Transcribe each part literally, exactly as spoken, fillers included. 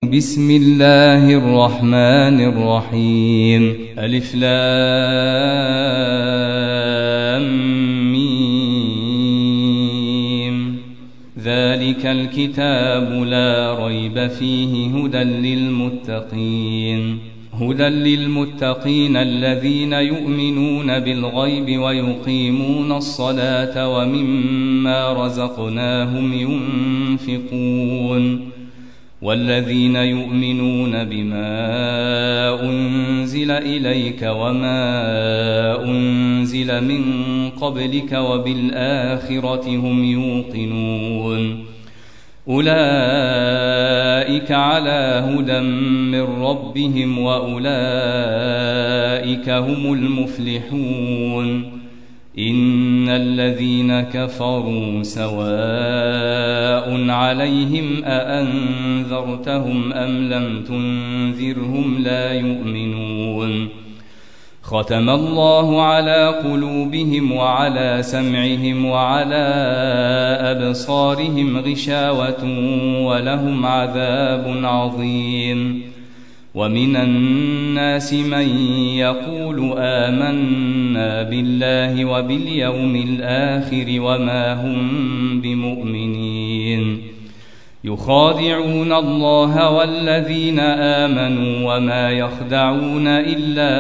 بسم الله الرحمن الرحيم. ألف لام ميم. ذلك الكتاب لا ريب فيه هدى للمتقين هدى للمتقين الذين يؤمنون بالغيب ويقيمون الصلاة ومما رزقناهم ينفقون والذين يؤمنون بما أنزل إليك وما أنزل من قبلك وبالآخرة هم يوقنون أولئك على هدى من ربهم وأولئك هم المفلحون. إن الذين كفروا سواء عليهم أأنذرتهم أم لم تنذرهم لا يؤمنون. ختم الله على قلوبهم وعلى سمعهم وعلى أبصارهم غشاوة ولهم عذاب عظيم. ومن الناس من يقول آمنا بالله وباليوم الآخر وما هم بمؤمنين يخادعون الله والذين آمنوا وما يخدعون إلا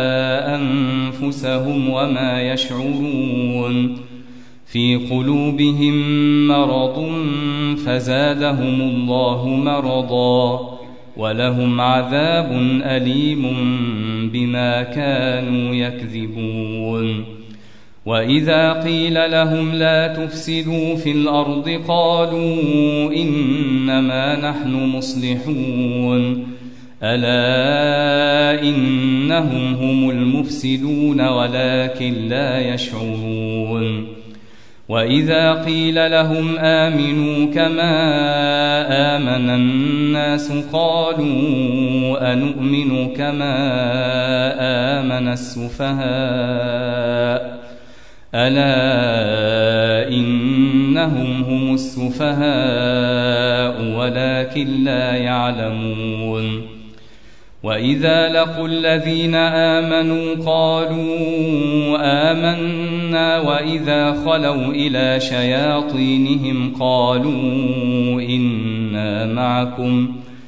أنفسهم وما يشعرون. في قلوبهم مرض فزادهم الله مرضا ولهم عذاب أليم بما كانوا يكذبون. وإذا قيل لهم لا تفسدوا في الأرض قالوا إنما نحن مصلحون ألا إنهم هم المفسدون ولكن لا يشعرون. وإذا قيل لهم آمنوا كما آمن الناس قالوا أنؤمن كما آمن السفهاء ألا إنهم هم السفهاء ولكن لا يعلمون. وإذا لقوا الذين آمنوا قالوا آمنا وإذا خلوا إلى شياطينهم قالوا إنا معكم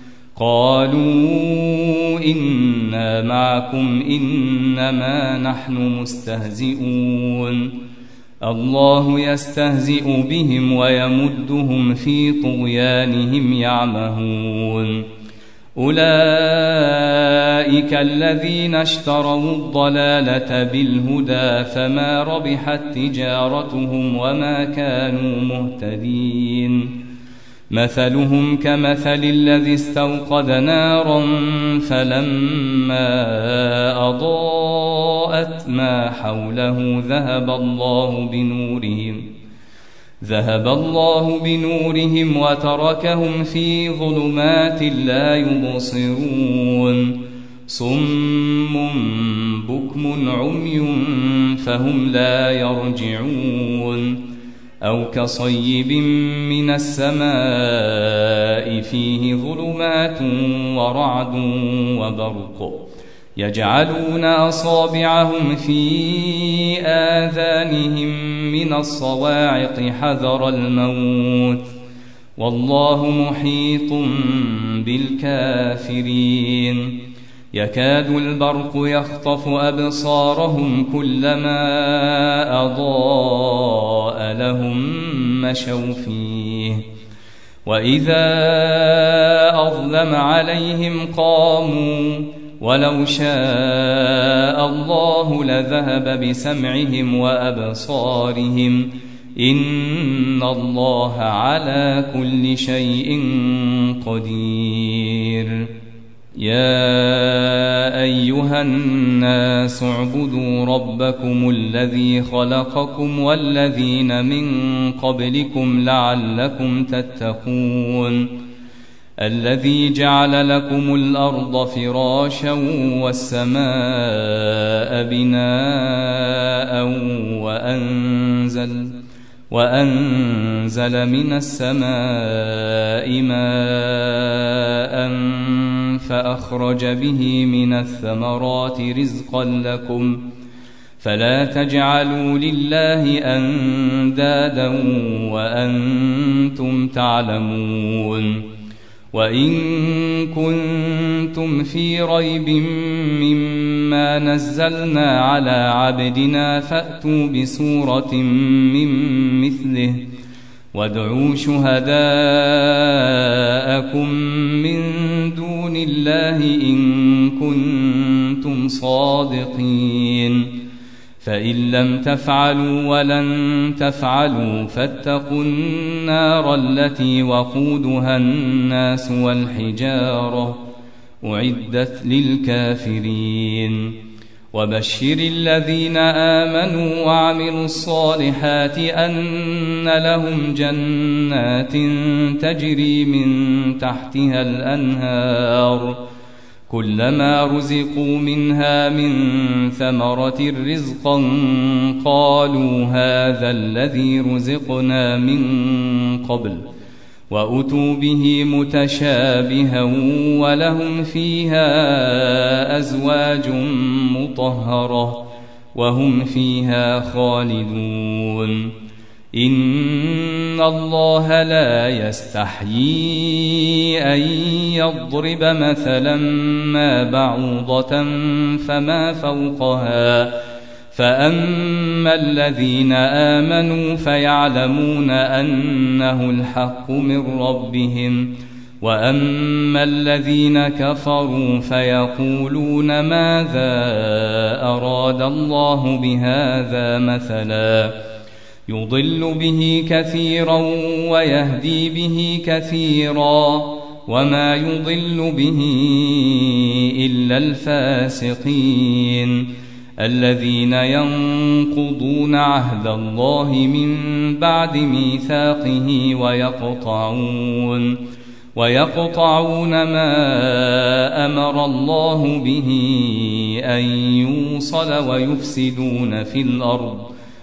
قالوا إنا معكم إنما نحن مستهزئون. الله يستهزئ بهم ويمدهم في طغيانهم يعمهون. أولئك الذين اشتروا الضلالة بالهدى فما ربحت تجارتهم وما كانوا مهتدين. مثلهم كمثل الذي استوقد نارا فلما أضاءت ما حوله ذهب الله بنورهم ذهب الله بنورهم وتركهم في ظلمات لا يبصرون. صم بكم عمي فهم لا يرجعون. أو كصيب من السماء فيه ظلمات ورعد وبرق يجعلون أصابعهم في آذانهم من الصواعق حذر الموت والله محيط بالكافرين. يكاد البرق يخطف أبصارهم كلما أضاء لهم مشوا فيه وإذا أظلم عليهم قاموا ولو شاء الله لذهب بسمعهم وأبصارهم إن الله على كل شيء قدير. يا أيها الناس اعبدوا ربكم الذي خلقكم والذين من قبلكم لعلكم تتقون. الذي جعل لكم الأرض فراشا والسماء بناء وأنزل وأنزل من السماء ماء فأخرج به من الثمرات رزقا لكم فلا تجعلوا لله أندادا وأنتم تعلمون وإن كنتم في ريب مما نزلنا على عبدنا فأتوا بسورة من مثله وادعوا شهداءكم من دون الله إن كنتم صادقين فإن لم تفعلوا ولن تفعلوا فاتقوا النار التي وقودها الناس والحجارة أعدت للكافرين وبشر الذين آمنوا وعملوا الصالحات أن لهم جنات تجري من تحتها الأنهار كلما رزقوا منها من ثمرة رزقا قالوا هذا الذي رزقنا من قبل وأتوا به متشابها ولهم فيها أزواج مطهرة وهم فيها خالدون إن الله لا يستحيي أن يضرب مثلا ما بعوضة فما فوقها فأما الذين آمنوا فيعلمون أنه الحق من ربهم وأما الذين كفروا فيقولون ماذا أراد الله بهذا مثلا يضل به كثيرا ويهدي به كثيرا وما يضل به إلا الفاسقين الذين ينقضون عهد الله من بعد ميثاقه ويقطعون ويقطعون ما أمر الله به أن يوصل ويفسدون في الأرض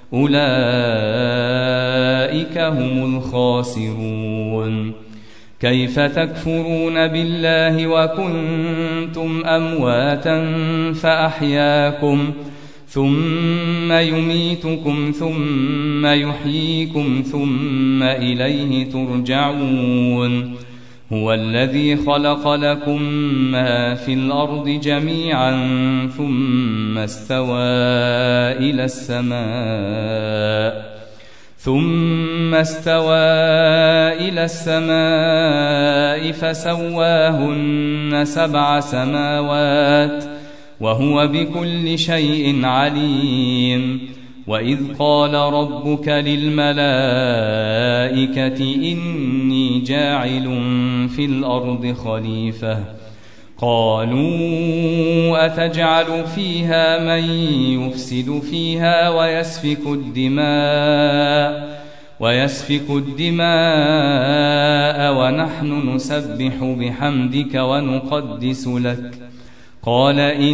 أولئك هم الخاسرون كيف تكفرون بالله وكنتم أمواتا فأحياكم ثم يميتكم ثم يحييكم ثم إليه ترجعون هو الذي خلق لكم ما في الأرض جميعا ثم استوى إلى السماء ثم استوى إلى السماء فسواهن سبع سماوات وهو بكل شيء عليم وإذ قال ربك للملائكة إني جاعل في الأرض خليفة قالوا أتجعل فيها من يفسد فيها ويسفك الدماء ويسفك الدماء ونحن نسبح بحمدك ونقدس لك قال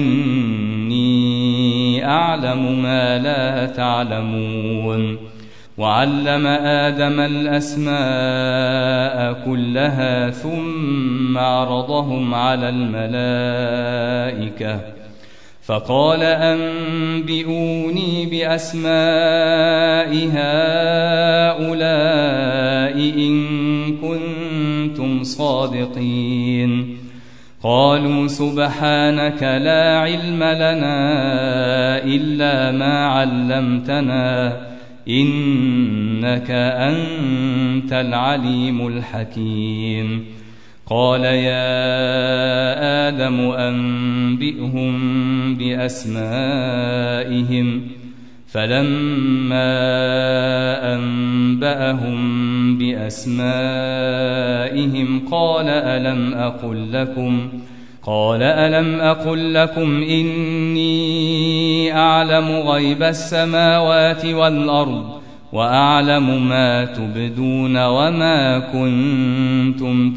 إني أعلم ما لا تعلمون وعلم آدم الأسماء كلها ثم عرضهم على الملائكة فقال أنبئوني بأسماء هؤلاء إن كنتم صادقين قالوا سبحانك لا علم لنا إلا ما علمتنا إنك أنت العليم الحكيم قال يا آدم أنبئهم بأسمائهم فلما أنبأهم بأسمائهم قال ألم أقل لكم قال ألم أقل لكم إني أعلم غيب السماوات والأرض وأعلم ما تبدون وما كنتم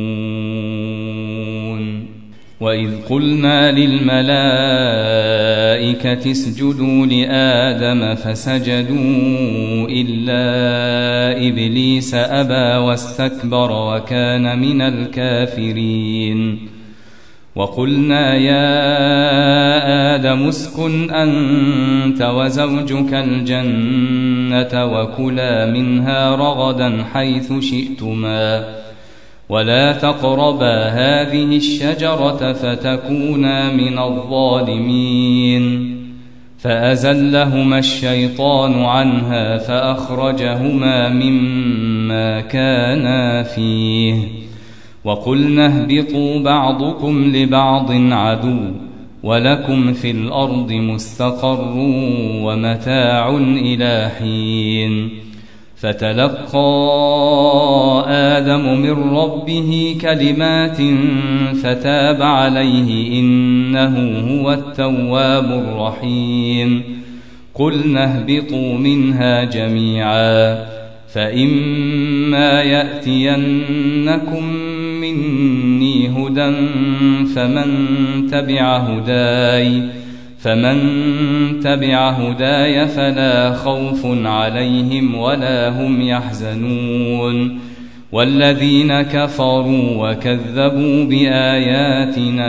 تكتمون وإذ قلنا للملائكة الملائكة اسجدوا لآدم فسجدوا إلا إبليس أبى واستكبر وكان من الكافرين وقلنا يا آدم اسكن أنت وزوجك الجنة وكلا منها رغدا حيث شئتما ولا تقربا هذه الشجرة فتكونا من الظالمين فأزلهما الشيطان عنها فأخرجهما مما كانا فيه وقلنا اهبطوا بعضكم لبعض عدو ولكم في الأرض مستقر ومتاع إلى حين فتلقى آدم من ربه كلمات فتاب عليه إنه هو التواب الرحيم قلنا اهبطوا منها جميعا فإما يأتينكم مني هدى فمن تبع هداي فمن تبع هداي فلا خوف عليهم ولا هم يحزنون والذين كفروا وكذبوا بآياتنا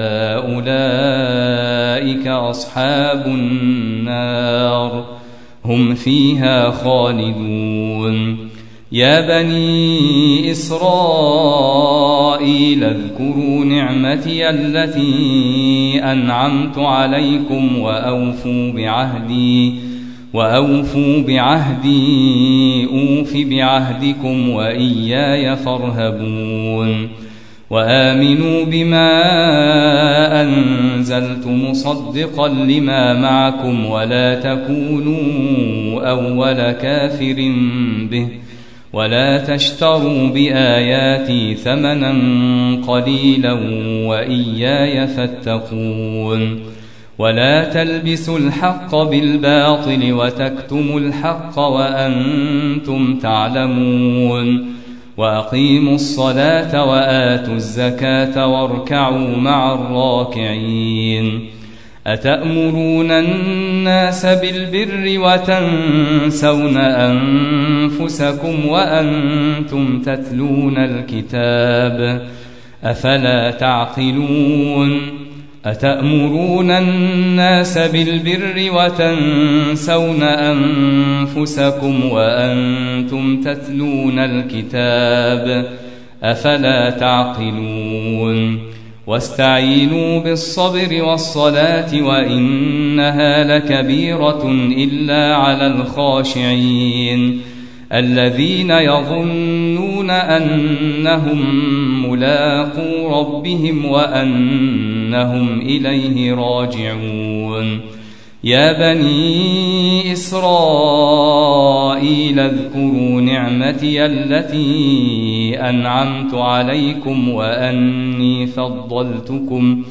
أولئك أصحاب النار هم فيها خالدون يا بني إسرائيل اذكروا نعمتي التي أنعمت عليكم وأوفوا بعهدي وأوفوا بعهدي أوف بعهدكم وإياي فارهبون وآمنوا بما أنزلت مصدقا لما معكم ولا تكونوا أول كافر به ولا تشتروا بآياتي ثمنا قليلا وإياي فاتقون ولا تلبسوا الحق بالباطل وتكتموا الحق وأنتم تعلمون وأقيموا الصلاة وآتوا الزكاة واركعوا مع الراكعين أتأمرون الناس بالبر وتنسون أنفسكم وأنتم تتلون الكتاب أفلا تعقلون أتأمرون الناس بالبر وتنسون أنفسكم وأنتم تتلون الكتاب أفلا تعقلون واستعينوا بالصبر والصلاة وإنها لكبيرة إلا على الخاشعين الذين يظنون أنهم ملاقو ربهم وأنهم إليه راجعون يا بني إسرائيل اذكروا نعمتي التي أنعمت عليكم وأني فضلتكم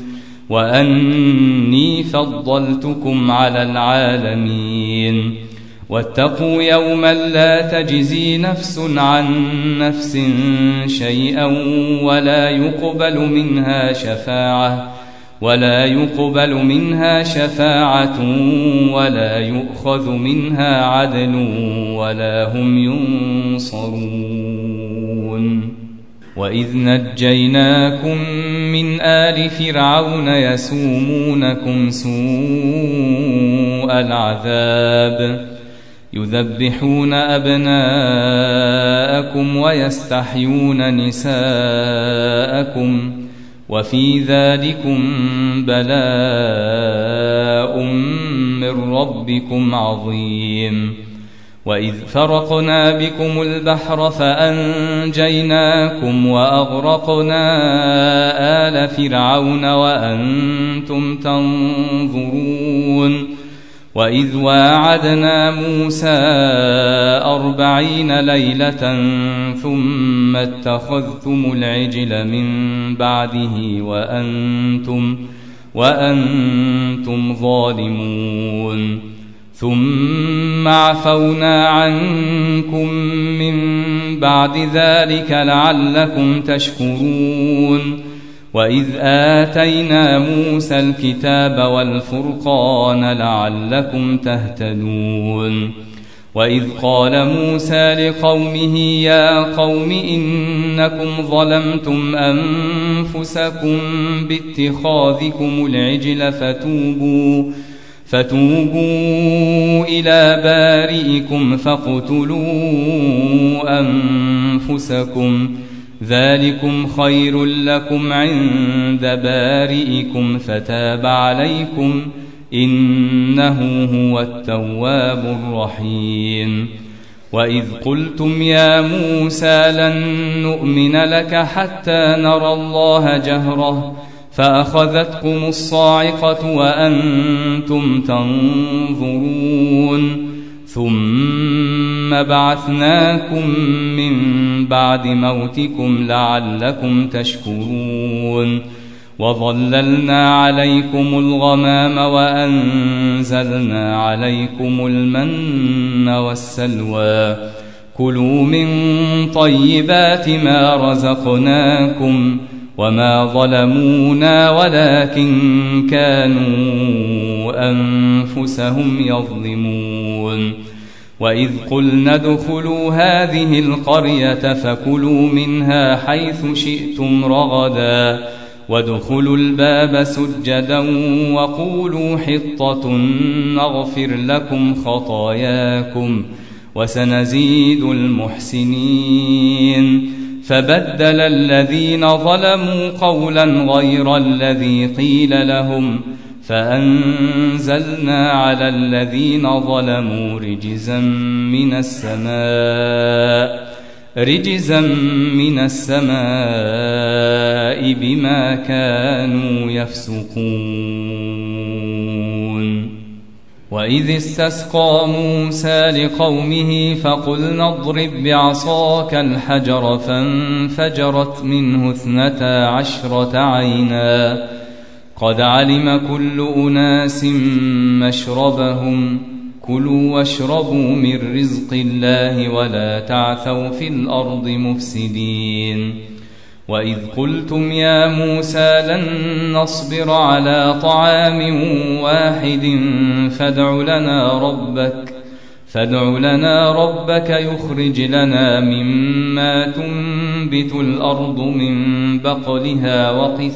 وأني فضلتكم على العالمين واتقوا يوما لا تجزي نفس عن نفس شيئا ولا يقبل منها شفاعة ولا يقبل منها شفاعة ولا يؤخذ منها عدل ولا هم ينصرون وإذ نجيناكم من آل فرعون يسومونكم سوء العذاب يذبحون أبناءكم ويستحيون نساءكم وفي ذلكم بلاء من ربكم عظيم وإذ فرقنا بكم البحر فأنجيناكم وأغرقنا آل فرعون وأنتم تنظرون وإذ واعدنا موسى أربعين ليلة ثم اتخذتم العجل من بعده وأنتم, وأنتم ظالمون ثم عفونا عنكم من بعد ذلك لعلكم تشكرون وإذ آتينا موسى الكتاب والفرقان لعلكم تهتدون وإذ قال موسى لقومه يا قوم إنكم ظلمتم أنفسكم باتخاذكم العجل فتوبوا فتوبوا إلى بارئكم فاقتلوا أنفسكم ذلكم خير لكم عند بارئكم فتاب عليكم إنه هو التواب الرحيم وإذ قلتم يا موسى لن نؤمن لك حتى نرى الله جهرة فأخذتكم الصاعقة وأنتم تنظرون ثم بعثناكم من بعد موتكم لعلكم تشكرون وظللنا عليكم الغمام وأنزلنا عليكم المن والسلوى كلوا من طيبات ما رزقناكم وما ظلمونا ولكن كانوا أنفسهم يظلمون وإذ قلنا ادخلوا هذه القرية فكلوا منها حيث شئتم رغدا وادخلوا الباب سجدا وقولوا حطة نغفر لكم خطاياكم وسنزيد المحسنين فبدل الذين ظلموا قولا غير الذي قيل لهم فأنزلنا على الذين ظلموا رجزا من السماء رجزا من السماء بما كانوا يفسقون وإذ استسقى موسى لقومه فقلنا اضرب بعصاك الحجر فانفجرت منه اثنتا عشرة عينا قد علم كل أناس مشربهم كلوا واشربوا من رزق الله ولا تعثوا في الأرض مفسدين وإذ قلتم يا موسى لن نصبر على طعام واحد فادع لنا ربك فادع لنا ربك يخرج لنا مما تنبت الأرض من بقلها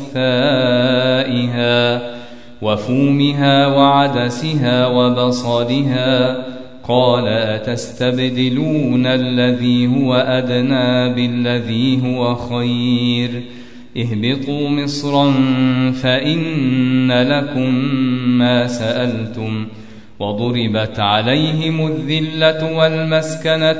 وقثائها وفومها وعدسها وبصلها قال أتستبدلون الذي هو أدنى بالذي هو خير اهبطوا مصرا فإن لكم ما سألتم وضربت عليهم الذلة والمسكنة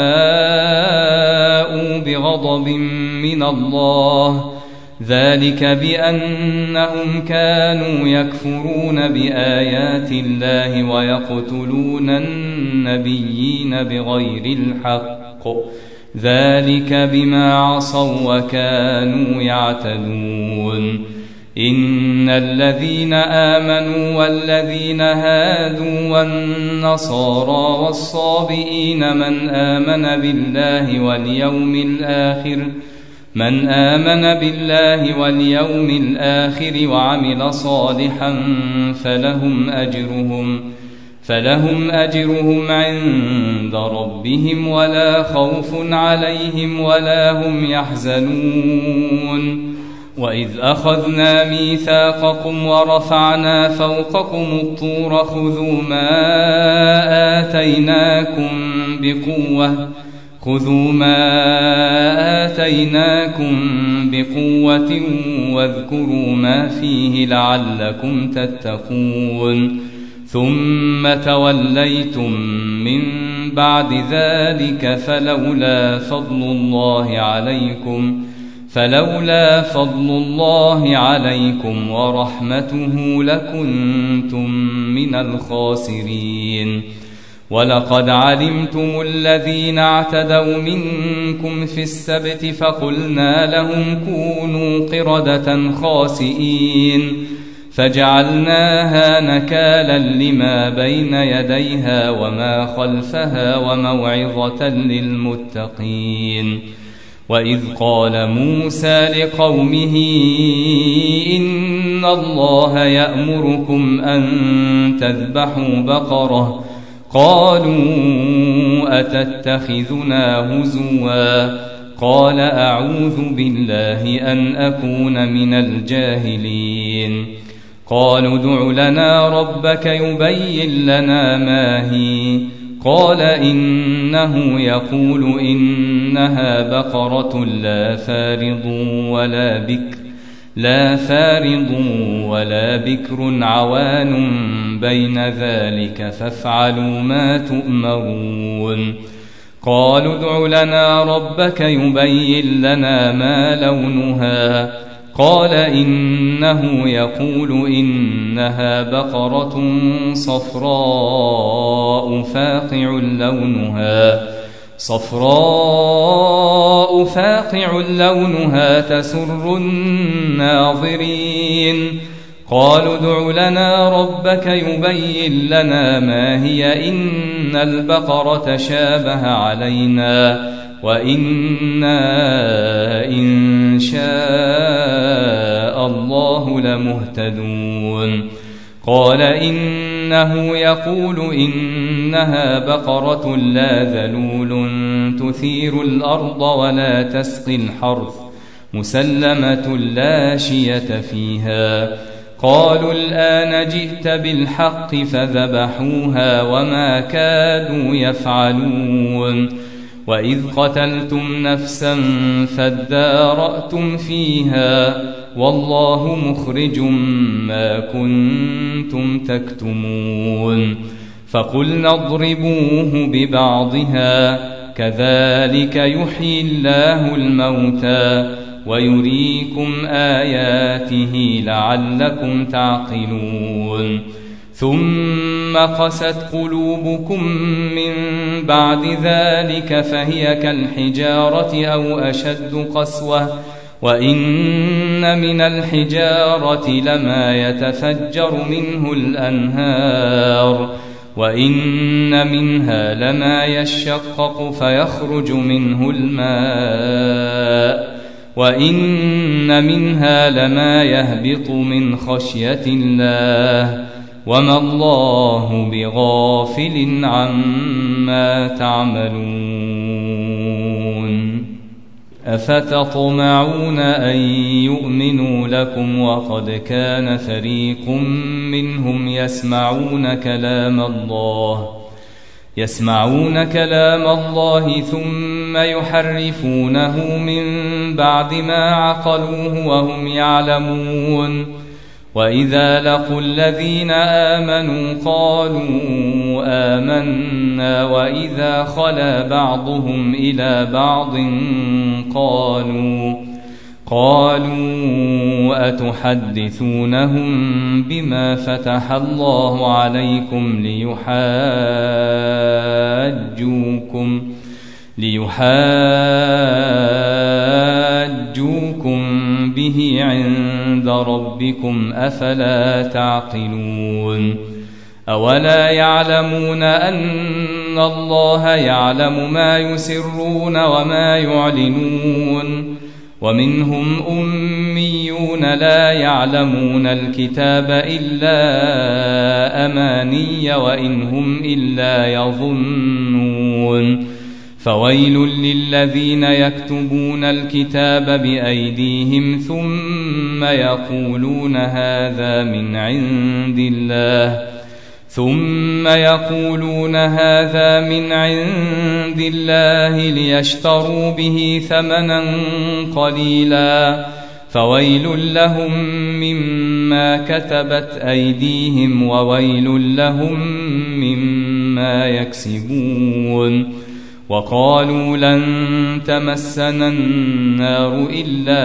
وباءوا بغضب من الله ذلك بأنهم كانوا يكفرون بآيات الله ويقتلون النبيين بغير الحق ذلك بما عصوا وكانوا يعتدون إن الذين آمنوا والذين هادوا والنصارى والصابئين من آمن بالله واليوم الآخر من آمن بالله واليوم الآخر وعمل صالحا فلهم أجرهم فلهم أجرهم عند ربهم ولا خوف عليهم ولا هم يحزنون وإذ أخذنا ميثاقكم ورفعنا فوقكم الطور خذوا ما آتيناكم بقوة خذوا ما آتيناكم بقوة واذكروا ما فيه لعلكم تتقون ثم توليتم من بعد ذلك فلولا فضل الله عليكم فلولا فضل الله عليكم ورحمته لكنتم من الخاسرين ولقد علمتم الذين اعتدوا منكم في السبت فقلنا لهم كونوا قردة خاسئين فجعلناها نكالا لما بين يديها وما خلفها وموعظة للمتقين وإذ قال موسى لقومه إن الله يأمركم أن تذبحوا بقرة قالوا أتتخذنا هزوا قال أعوذ بالله أن أكون من الجاهلين قالوا ادع لنا ربك يبين لنا ما هي قال إنه يقول إنها بقرة لا فارض ولا بكر لا فارض ولا بكر عوان بين ذلك فافعلوا ما تؤمرون قالوا ادع لنا ربك يبين لنا ما لونها قال إنه يقول إنها بقرة صفراء فاقع لونها صفراء فاقع لونها تسر الناظرين قالوا ادع لنا ربك يبين لنا ما هي إن البقرة شابه علينا وإنا إن شاء الله لمهتدون قال إنه يقول إنها بقرة لا ذلول تثير الأرض ولا تسقي الحرث مسلمة لا شية فيها قالوا الآن جئت بالحق فذبحوها وما كادوا يفعلون وإذ قتلتم نفسا فادارأتم فيها والله مخرج ما كنتم تكتمون فقلنا اضربوه ببعضها كذلك يحيي الله الموتى ويريكم آياته لعلكم تعقلون ثم قست قلوبكم من بعد ذلك فهي كالحجارة أو أشد قسوة وإن من الحجارة لما يتفجر منه الأنهار وإن منها لما يشقق فيخرج منه الماء وإن منها لما يهبط من خشية الله وما الله بغافل عما تعملون أفتطمعون أن يؤمنوا لكم وقد كان فريق منهم يسمعون كلام الله يسمعون كلام الله ثم يحرفونه من بعد ما عقلوه وهم يعلمون وإذا لقوا الذين آمنوا قالوا آمنا وإذا خلا بعضهم إلى بعض قالوا قالوا أتحدثونهم بما فتح الله عليكم ليحاجوكم ليحاجوكم به عند ربكم أفلا تعقلون أولا يعلمون أن الله يعلم ما يسرون وما يعلنون ومنهم أميون لا يعلمون الكتاب إلا أماني وإن هم إلا يظنون فويل للذين يكتبون الكتاب بأيديهم ثم يقولون هذا من عند الله ثم يقولون هذا من عند الله ليشتروا به ثمنا قليلا فويل لهم مما كتبت أيديهم وويل لهم مما يكسبون وقالوا لن تمسنا النار إلا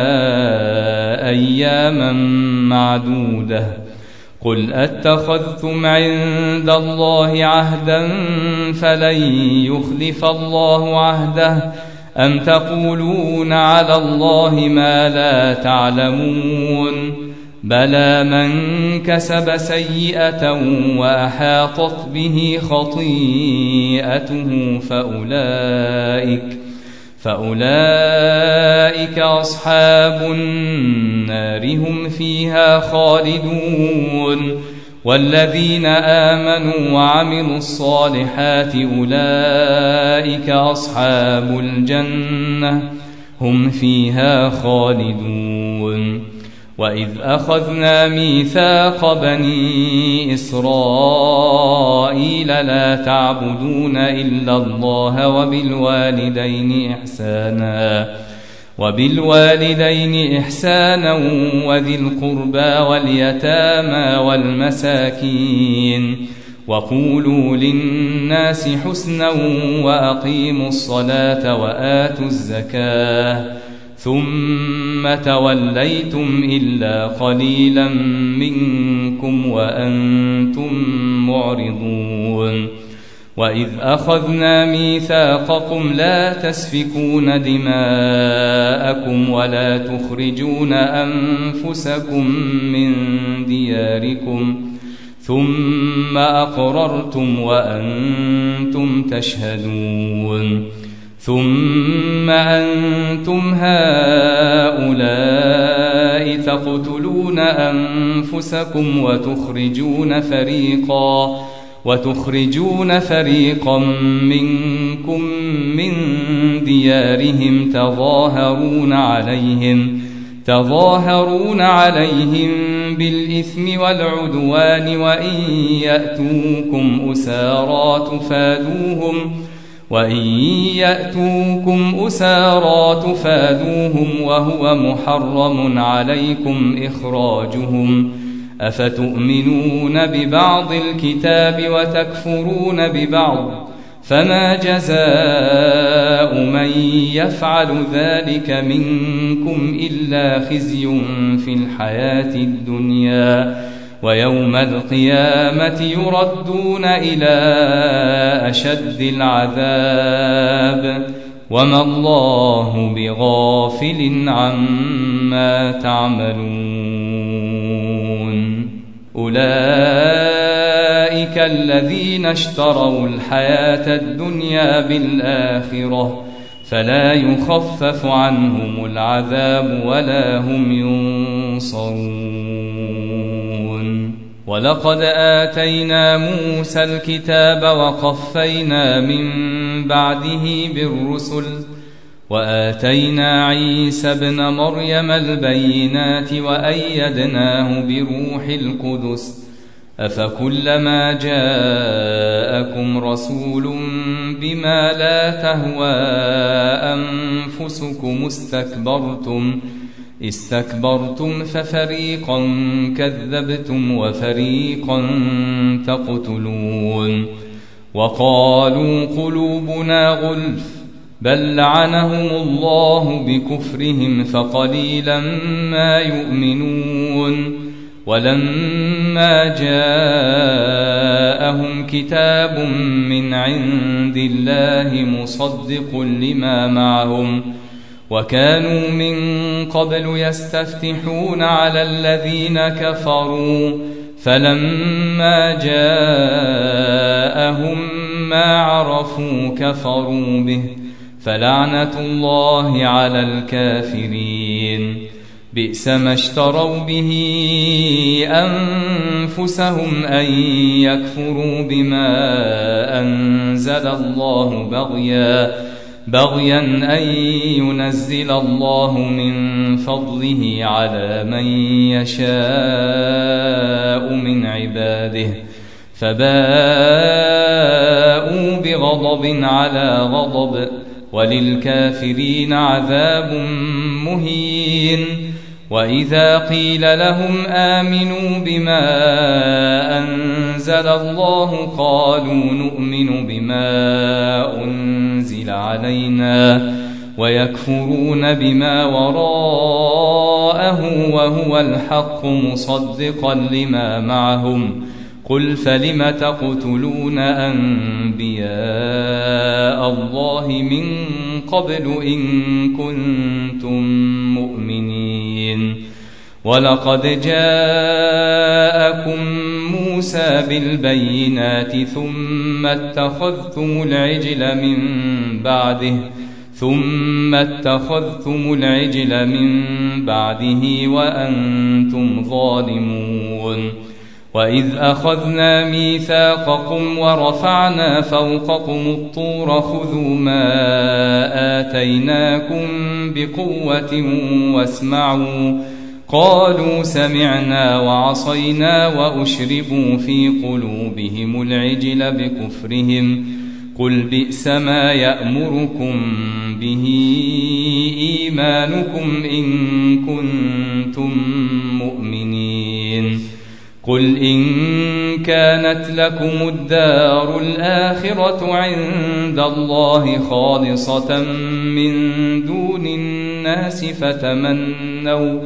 أياما معدودة قل أتخذتم عند الله عهدا فلن يخلف الله عهده أم تقولون على الله ما لا تعلمون بلى من كسب سيئة وأحاطت به خطيئته فأولئك فأولئك أصحاب النار هم فيها خالدون. والذين آمنوا وعملوا الصالحات أولئك أصحاب الجنة هم فيها خالدون. وإذ أخذنا ميثاق بني إسرائيل لا تعبدون إلا الله وبالوالدين إحسانا وبالوالدين إحسانا وذي القربى واليتامى والمساكين وقولوا للناس حسنا وأقيموا الصلاة وآتوا الزكاة ثم توليتم إلا قليلا منكم وأنتم معرضون. وإذ أخذنا ميثاقكم لا تسفكون دماءكم ولا تخرجون أنفسكم من دياركم ثم أقررتم وأنتم تشهدون. ثم أنتم هؤلاء تقتلون أنفسكم وتخرجون فريقا وتخرجون فريقا منكم من ديارهم تظاهرون عليهم تظاهرون عليهم بالإثم والعدوان وإن يأتوكم أسارى تفادوهم وإن يأتوكم أسارى تفادوهم وهو محرم عليكم إخراجهم أفتؤمنون ببعض الكتاب وتكفرون ببعض فما جزاء من يفعل ذلك منكم إلا خزي في الحياة الدنيا ويوم القيامة يردون إلى أشد العذاب وما الله بغافل عما تعملون. أولئك الذين اشتروا الحياة الدنيا بالآخرة فلا يخفف عنهم العذاب ولا هم ينصرون. ولقد آتينا موسى الكتاب وقفينا من بعده بالرسل وآتينا عيسى ابن مريم البينات وأيدناه بروح القدس أفكلما جاءكم رسول بما لا تهوى أنفسكم استكبرتم استكبرتم ففريقا كذبتم وفريقا تقتلون. وقالوا قلوبنا غلف بل لعنهم الله بكفرهم فقليلا ما يؤمنون. ولما جاءهم كتاب من عند الله مصدق لما معهم وكانوا من قبل يستفتحون على الذين كفروا فلما جاءهم ما عرفوا كفروا به فلعنة الله على الكافرين. بئس ما اشتروا به أنفسهم أن يكفروا بما أنزل الله بغيا بغيا أن ينزل الله من فضله على من يشاء من عباده فباءوا بغضب على غضب وللكافرين عذاب مهين. وإذا قيل لهم آمنوا بما أنزل الله قالوا نؤمن بما أنزل علينا ويكفرون بما وراءه وهو الحق مصدقا لما معهم قل فلم تقتلون أنبياء الله من قبل إن كنتم مؤمنين. ولقد جاءكم موسى بالبينات ثم اتخذتم العجل من بعده ثم اتخذتم العجل من بعده وأنتم ظالمون وإذ أخذنا ميثاقكم ورفعنا فوقكم الطور خذوا ما آتيناكم بقوة واسمعوا قالوا سمعنا وعصينا وأشربوا في قلوبهم العجل بكفرهم قل بئس ما يأمركم به إيمانكم إن كنتم مؤمنين قل إن كانت لكم الدار الآخرة عند الله خالصة من دون الناس فتمنوا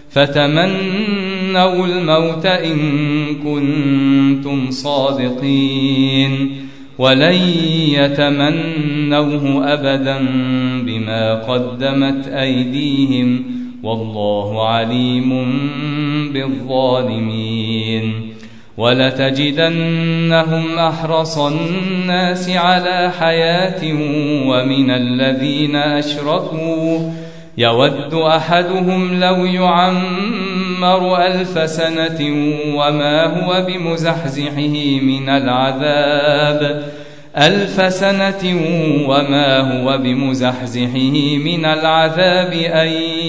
فتمنوا الموت إن كنتم صادقين ولن يتمنوه أبدا بما قدمت أيديهم والله عليم بالظالمين ولتجدنهم أحرص الناس على حياة ومن الذين أشركوا يود أحدهم لو يعمر ألف سنة وما هو بمزحزحه من العذاب ألف سنة وما هو بمزحزحه من العذاب أن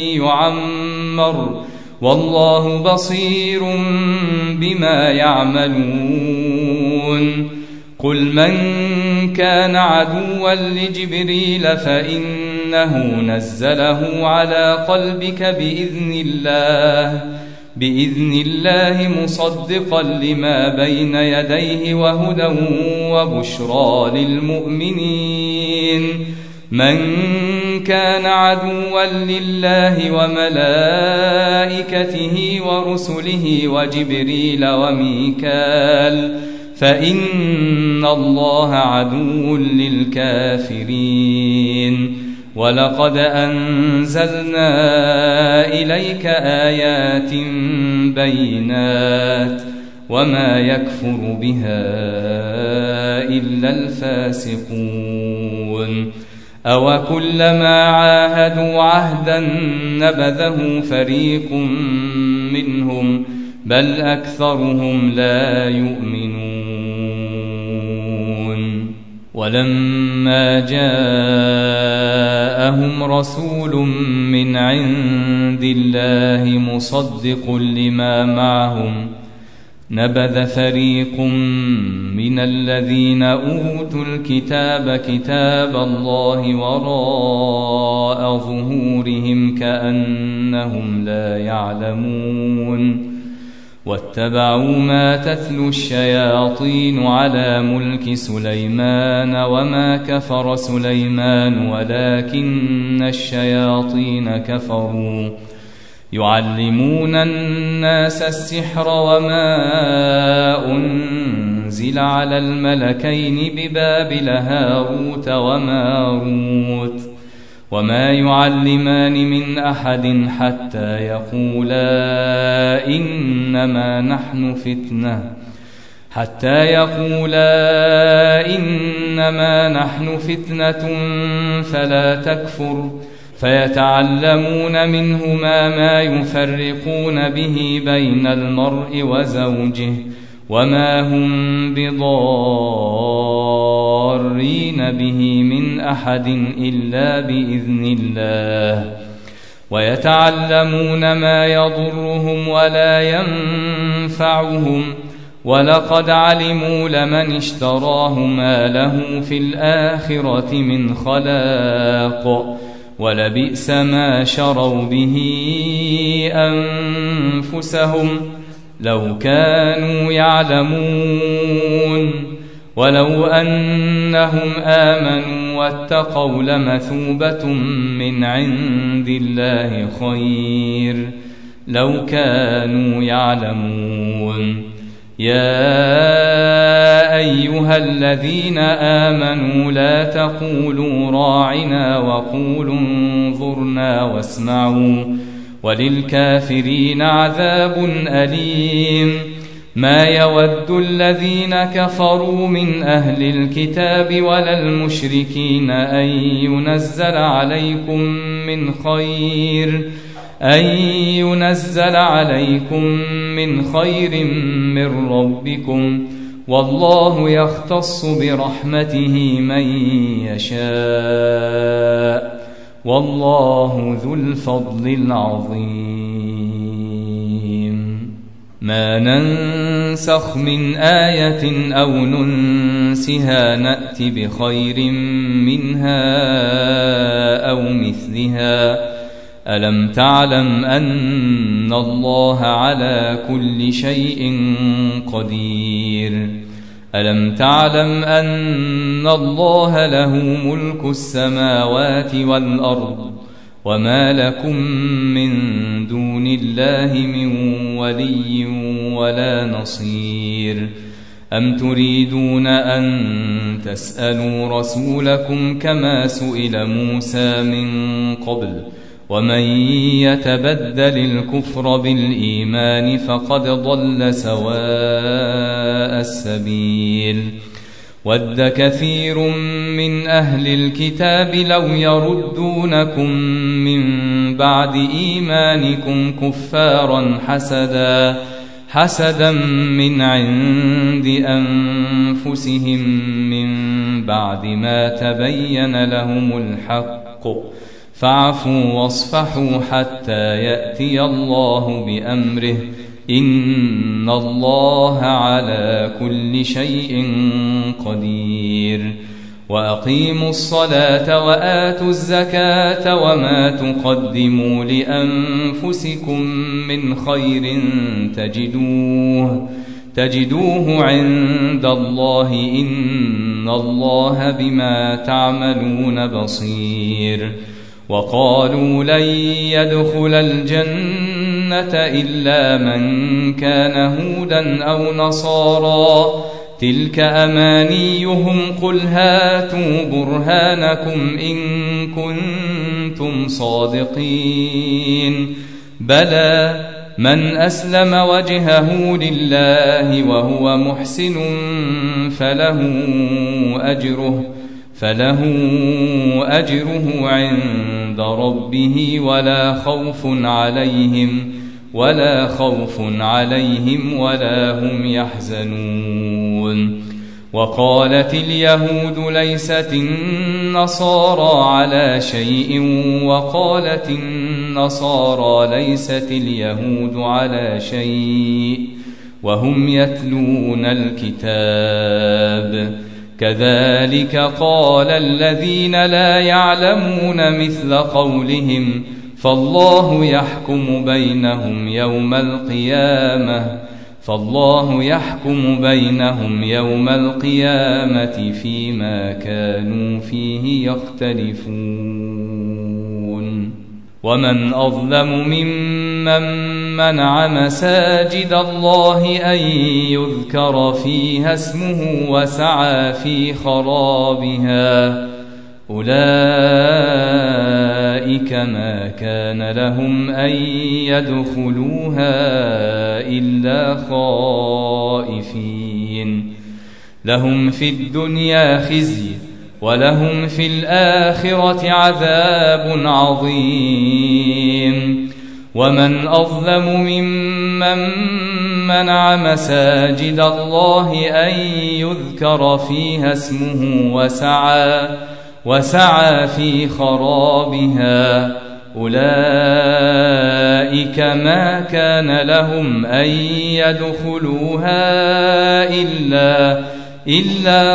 يعمر والله بصير بما يعملون قل من كان عدوا لجبريل فإنه نزله على قلبك بإذن الله بإذن الله مصدقا لما بين يديه وهدى وبشرى للمؤمنين من كان عدوا لله وملائكته ورسله وجبريل وميكال فإن الله عدو للكافرين ولقد أنزلنا إليك آيات بينات وما يكفر بها إلا الفاسقون أو كلما عاهدوا عهدا نبذه فريق منهم بل أكثرهم لا يؤمنون ولما جاءهم رسول من عند الله مصدق لما معهم نبذ فريق من الذين أوتوا الكتاب كتاب الله وراء ظهورهم كأنهم لا يعلمون واتبعوا ما تتلو الشياطين على ملك سليمان وما كفر سليمان ولكن الشياطين كفروا يعلمون الناس السحر وما أنزل على الملكين ببابل هاروت وماروت وما يعلمان من أحد حتى يقولا إنما نحن فتنة حتى يقولا إنما نحن فتنة فلا تكفر فيتعلمون منهما ما يفرقون به بين المرء وزوجه وما هم بضارين به من أحد إلا بإذن الله ويتعلمون ما يضرهم ولا ينفعهم ولقد علموا لمن اشتراه ما له في الآخرة من خلاق ولبئس ما شروا به أنفسهم لو كانوا يعلمون ولو أنهم آمنوا واتقوا لمثوبة من عند الله خير لو كانوا يعلمون يا أيها الذين آمنوا لا تقولوا راعنا وقولوا انظرنا واسمعوا وللكافرين عذاب أليم ما يود الذين كفروا من أهل الكتاب ولا المشركين أن ينزل عليكم من خير أن ينزل عليكم من خير من ربكم والله يختص برحمته من يشاء والله ذو الفضل العظيم. ما ننسخ من آية أو ننسها نأت بخير منها أو مثلها ألم تعلم أن الله على كل شيء قدير ألم تعلم أن الله له ملك السماوات والأرض وما لكم من دون الله من ولي ولا نصير أم تريدون أن تسألوا رسولكم كما سئل موسى من قبل ومن يتبدل الكفر بالإيمان فقد ضل سواء السبيل ود كثير من أهل الكتاب لو يردونكم من بعد إيمانكم كفارا حسدا حسدا من عند أنفسهم من بعد ما تبين لهم الحق فاعفوا واصفحوا حتى يأتي الله بأمره إن الله على كل شيء قدير. وأقيموا الصلاة وآتوا الزكاة وما تقدموا لأنفسكم من خير تجدوه تجدوه عند الله إن الله بما تعملون بصير. وقالوا لن يدخل الجنة إلا من كان هودا أو نصارى تلك أمانيهم قل هاتوا برهانكم إن كنتم صادقين بلى من أسلم وجهه لله وهو محسن فله أجره فله أجره عند ربه ولا خوف عليهم ولا خوف عليهم ولا هم يحزنون. وقالت اليهود ليست النصارى على شيء وقالت النصارى ليست اليهود على شيء وهم يتلون الكتاب كذلك قال الذين لا يعلمون مثل قولهم فالله يحكم بينهم يوم القيامة فالله يحكم بينهم يوم القيامة فيما كانوا فيه يختلفون. ومن أظلم ممن منع مساجد الله أن يذكر فيها اسمه وسعى في خرابها أولئك ما كان لهم أن يدخلوها إلا خائفين لهم في الدنيا خزي ولهم في الآخرة عذاب عظيم. ومن أظلم ممن منع مساجد الله أن يذكر فيها اسمه وسعى وسعى في خرابها أولئك ما كان لهم أن يدخلوها إلا إلا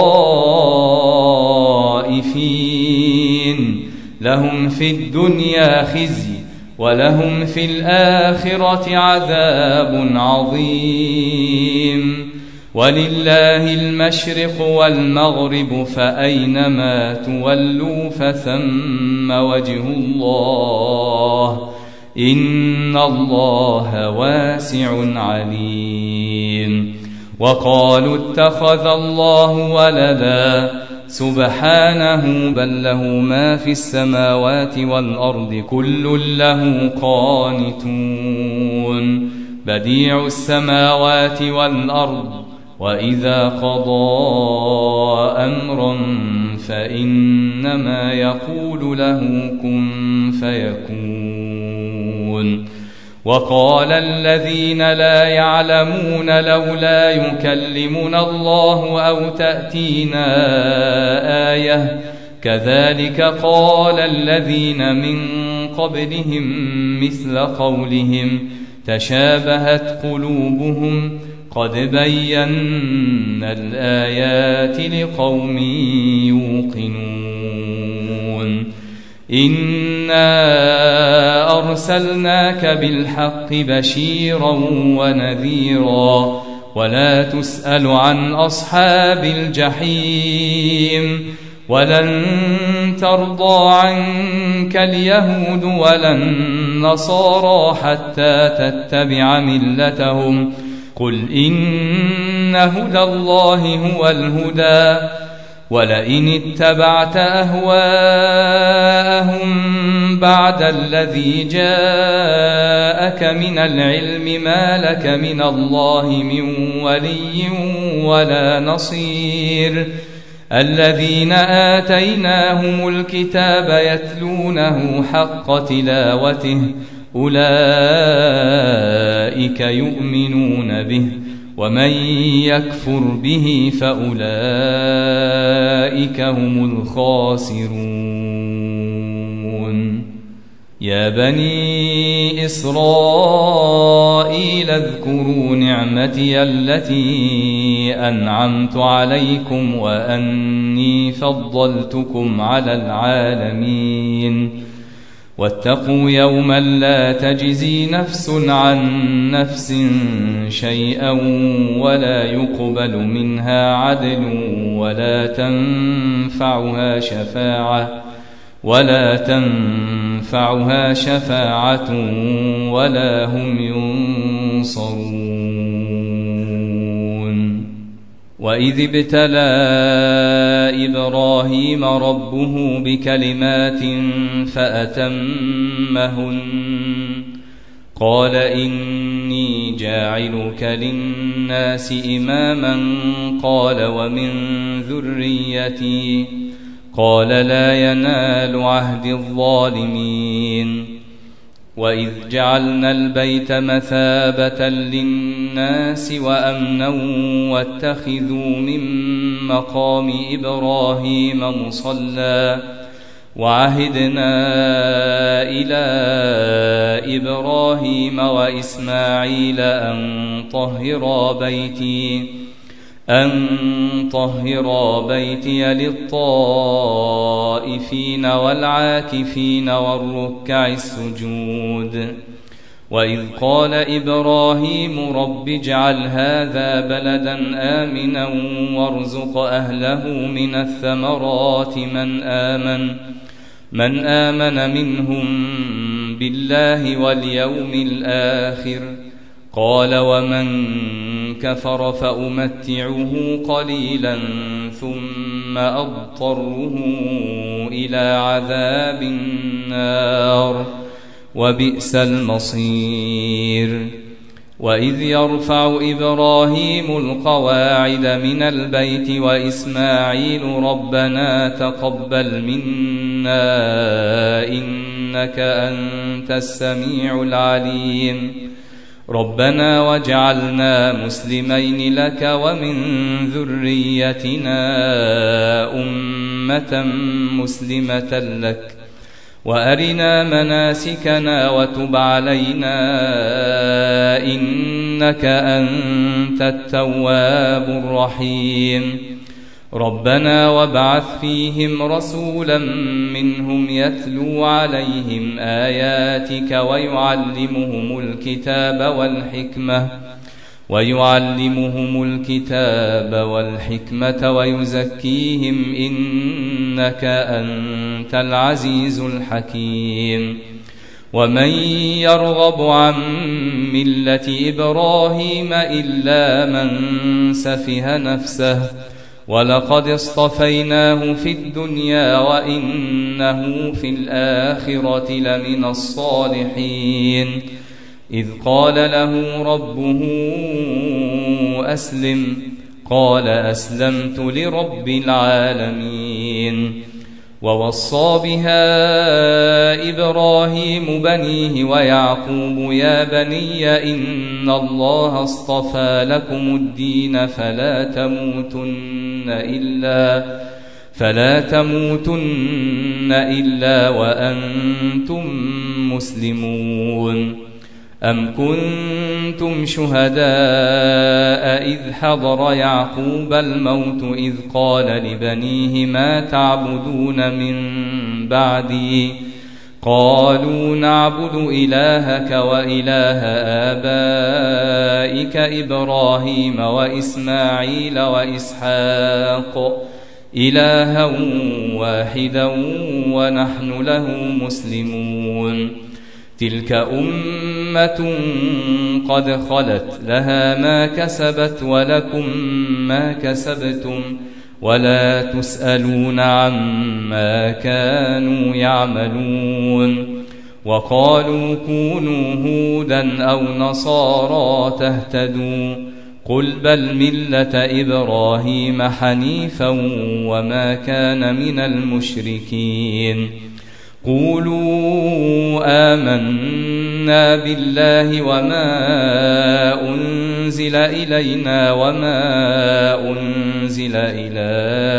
خائفين لهم في الدنيا خزي ولهم في الآخرة عذاب عظيم. ولله المشرق والمغرب فأينما تولوا فثم وجه الله إن الله واسع عليم. وقالوا اتخذ الله ولدا سبحانه بل له ما في السماوات والأرض كل له قانتون بديع السماوات والأرض وإذا قضى أمرا فإنما يقول له كن فيكون. وقال الذين لا يعلمون لولا يكلمنا الله أو تأتينا آية كذلك قال الذين من قبلهم مثل قولهم تشابهت قلوبهم قد بينا الآيات لقوم يوقنون. إنا أرسلناك بالحق بشيرا ونذيرا ولا تسأل عن أصحاب الجحيم. ولن ترضى عنك اليهود ولا النصارى حتى تتبع ملتهم قل إن هدى الله هو الهدى ولئن اتبعت أهواءهم بعد الذي جاءك من العلم ما لك من الله من ولي ولا نصير. الذين آتيناهم الكتاب يتلونه حق تلاوته أولئك يؤمنون به ومن يكفر به فأولئك هم الخاسرون. يا بني إسرائيل اذكروا نعمتي التي أنعمت عليكم وأني فضلتكم على العالمين. واتقوا يوما لا تجزي نفس عن نفس شيئا ولا يقبل منها عدل ولا تنفعها شفاعة ولا تنفعها شفاعة ولا هم ينصرون. وإذ ابتلى إبراهيم ربه بكلمات فأتمهن قال إني جاعلك للناس إماما قال ومن ذريتي قال لا ينال عهد الظالمين. وإذ جعلنا البيت مثابة للناس وأمنا واتخذوا من مقام إبراهيم مصلى وعهدنا إلى إبراهيم وإسماعيل أن طهرا بيتي أن طهرا بيتي للطائفين والعاكفين والركع السجود. وإذ قال إبراهيم رب اجعل هذا بلدا آمنا وارزق أهله من الثمرات من آمن من آمن منهم بالله واليوم الآخر قال ومن كفر فأمتعه قليلا ثم أضطره إلى عذاب النار وبئس المصير. وإذ يرفع إبراهيم القواعد من البيت وإسماعيل ربنا تقبل منا إنك أنت السميع العليم ربنا واجعلنا مسلمين لك ومن ذريتنا أمة مسلمة لك وأرنا مناسكنا وتب علينا إنك أنت التواب الرحيم. ربنا وابعث فيهم رسولا منهم يتلو عليهم آياتك ويعلمهم الكتاب والحكمة ويعلمهم الكتاب والحكمة ويزكيهم إنك أنت العزيز الحكيم. ومن يرغب عن ملة إبراهيم إلا من سفه نفسه ولقد اصطفيناه في الدنيا وإنه في الآخرة لمن الصالحين إذ قال له ربه أسلم قال أسلمت لرب العالمين. ووصى بها إبراهيم بنيه ويعقوب يا بني إن الله اصطفى لكم الدين فلا تموتن إلا فلا تموتن إلا وأنتم مسلمون. أم كنتم شهداء إذ حضر يعقوب الموت إذ قال لبنيه ما تعبدون من بعدي قالوا نعبد إلهك وإله آبائك إبراهيم وإسماعيل وإسحاق إلها واحدا ونحن له مسلمون. تلك أمة قد خلت لها ما كسبت ولكم ما كسبتم ولا تسألون عما كانوا يعملون. وقالوا كونوا هودا أو نصارى تهتدوا قل بل ملة إبراهيم حنيفا وما كان من المشركين. قولوا آمنا بالله وما أنزل إلينا وما أنزل إلى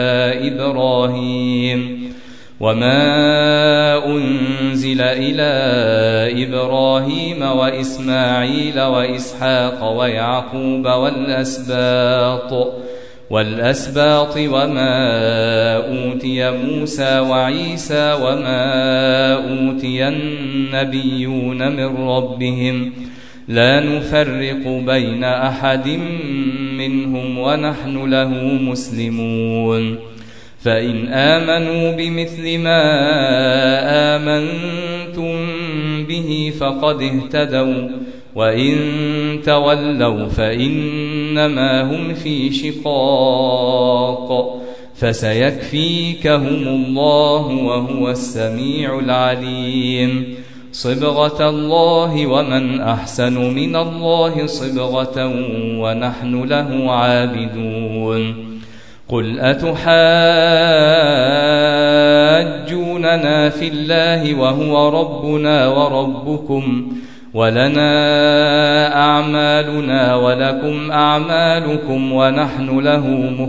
إبراهيم وما أنزل إلى إبراهيم وإسماعيل وإسحاق ويعقوب والأسباط والأسباط وما أوتي موسى وعيسى وما أوتي النبيون من ربهم لا نفرق بين أحد منهم ونحن له مسلمون. فإن آمنوا بمثل ما آمنتم به فقد اهتدوا وإن تولوا فإنما هم في شقاق فسيكفيكهم الله وهو السميع العليم. صبغة الله ومن أحسن من الله صبغة ونحن له عابدون. قل أتحاجوننا في الله وهو ربنا وربكم ولنا أعمالنا ولكم أعمالكم ونحن له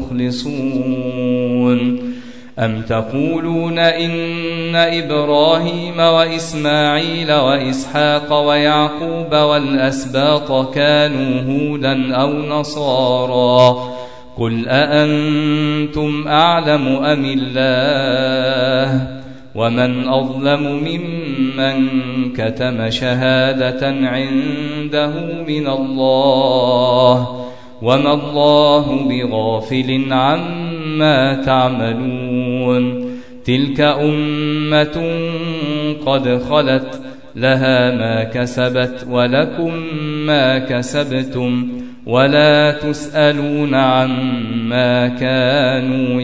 مخلصون. أم تقولون إن إبراهيم وإسماعيل وإسحاق ويعقوب والأسباط كانوا هودا أو نصارى قل أأنتم أعلم أم الله ومن أظلم ممن كتم شهادة عنده من الله وما الله بغافل عما تعملون. تلك أمة قد خلت لها ما كسبت ولكم ما كسبتم ولا تسألون عما كانوا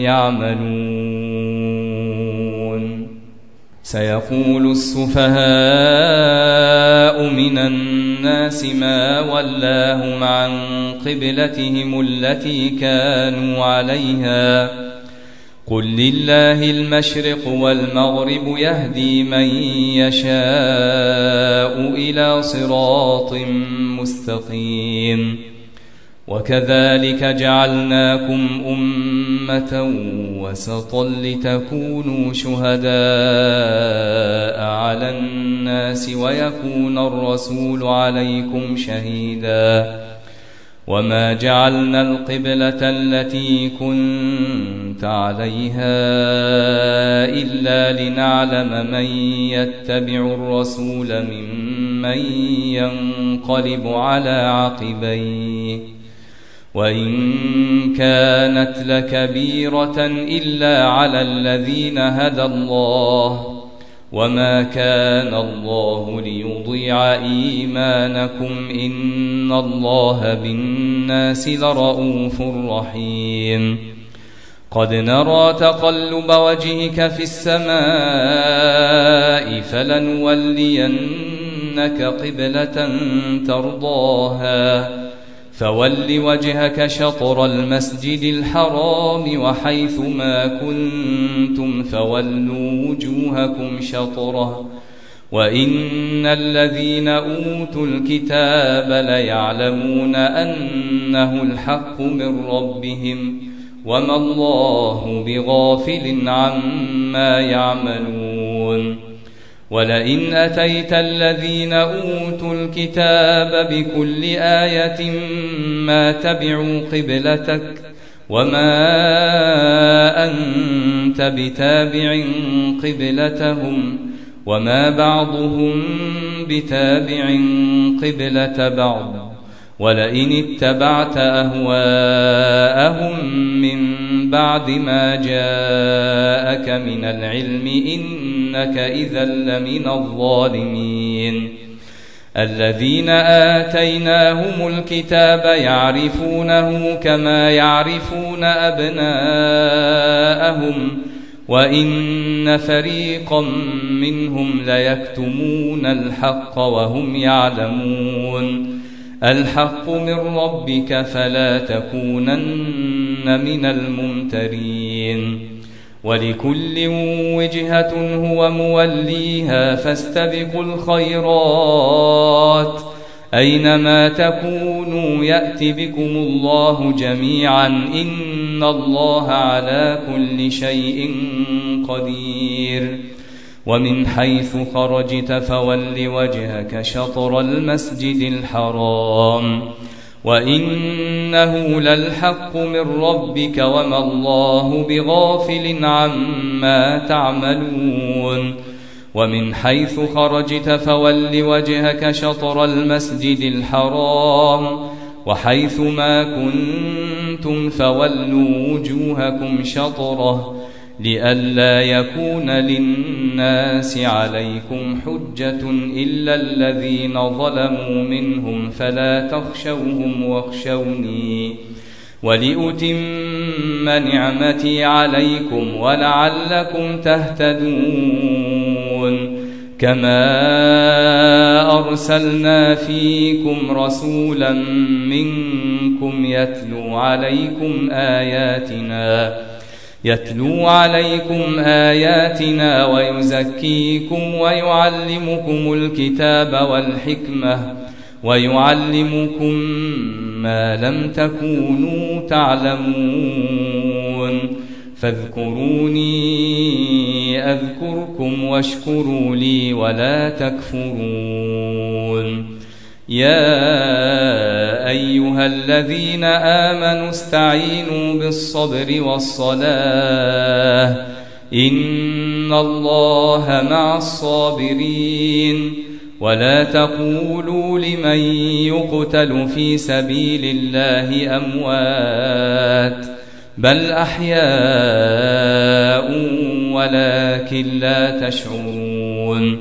يعملون. سيقول السفهاء من الناس ما ولاهم عن قبلتهم التي كانوا عليها قل لله المشرق والمغرب يهدي من يشاء إلى صراط مستقيم. وكذلك جعلناكم أمة وسطا لتكونوا شهداء على الناس ويكون الرسول عليكم شهيدا. وما جعلنا القبلة التي كنت عليها إلا لنعلم من يتبع الرسول ممن ينقلب على عقبيه وإن كانت لكبيرة إلا على الذين هدى الله وما كان الله ليضيع إيمانكم إن الله بالناس لرؤوف رحيم. قد نرى تقلب وجهك في السماء فلنولينك لنولينك قبلة ترضاها فول وجهك شطر المسجد الحرام وحيث ما كنتم فولوا وجوهكم شطره وإن الذين أوتوا الكتاب ليعلمون أنه الحق من ربهم وما الله بغافل عما يعملون ولئن أتيت الذين أوتوا الكتاب بكل آية ما تبعوا قبلتك وما أنت بتابع قبلتهم وما بعضهم بتابع قبلة بعض ولئن اتبعت أهواءهم من بعد ما جاءك من العلم إنك إذا لمن الظالمين الذين آتيناهم الكتاب يعرفونه كما يعرفون أبناءهم وإن فريقا منهم ليكتمون الحق وهم يعلمون الحق من ربك فلا تكونن من الممترين ولكل وجهة هو موليها فاستبقوا الخيرات أينما تكونوا يأت بكم الله جميعا إن الله على كل شيء قدير ومن حيث خرجت فول وجهك شطر المسجد الحرام وإنه للحق من ربك وما الله بغافل عما تعملون ومن حيث خرجت فول وجهك شطر المسجد الحرام وحيث ما كنتم فولوا وجوهكم شطره لئلا يكون للناس عليكم حجة إلا الذين ظلموا منهم فلا تخشوهم واخشوني ولأتم نعمتي عليكم ولعلكم تهتدون كما أرسلنا فيكم رسولا منكم يتلو عليكم آياتنا يتلو عليكم آياتنا ويزكيكم ويعلمكم الكتاب والحكمة ويعلمكم ما لم تكونوا تعلمون فاذكروني أذكركم واشكروا لي ولا تكفرون يا أيها الذين آمنوا استعينوا بالصبر والصلاة إن الله مع الصابرين ولا تقولوا لمن يقتل في سبيل الله أموات بل أحياء ولكن لا تشعرون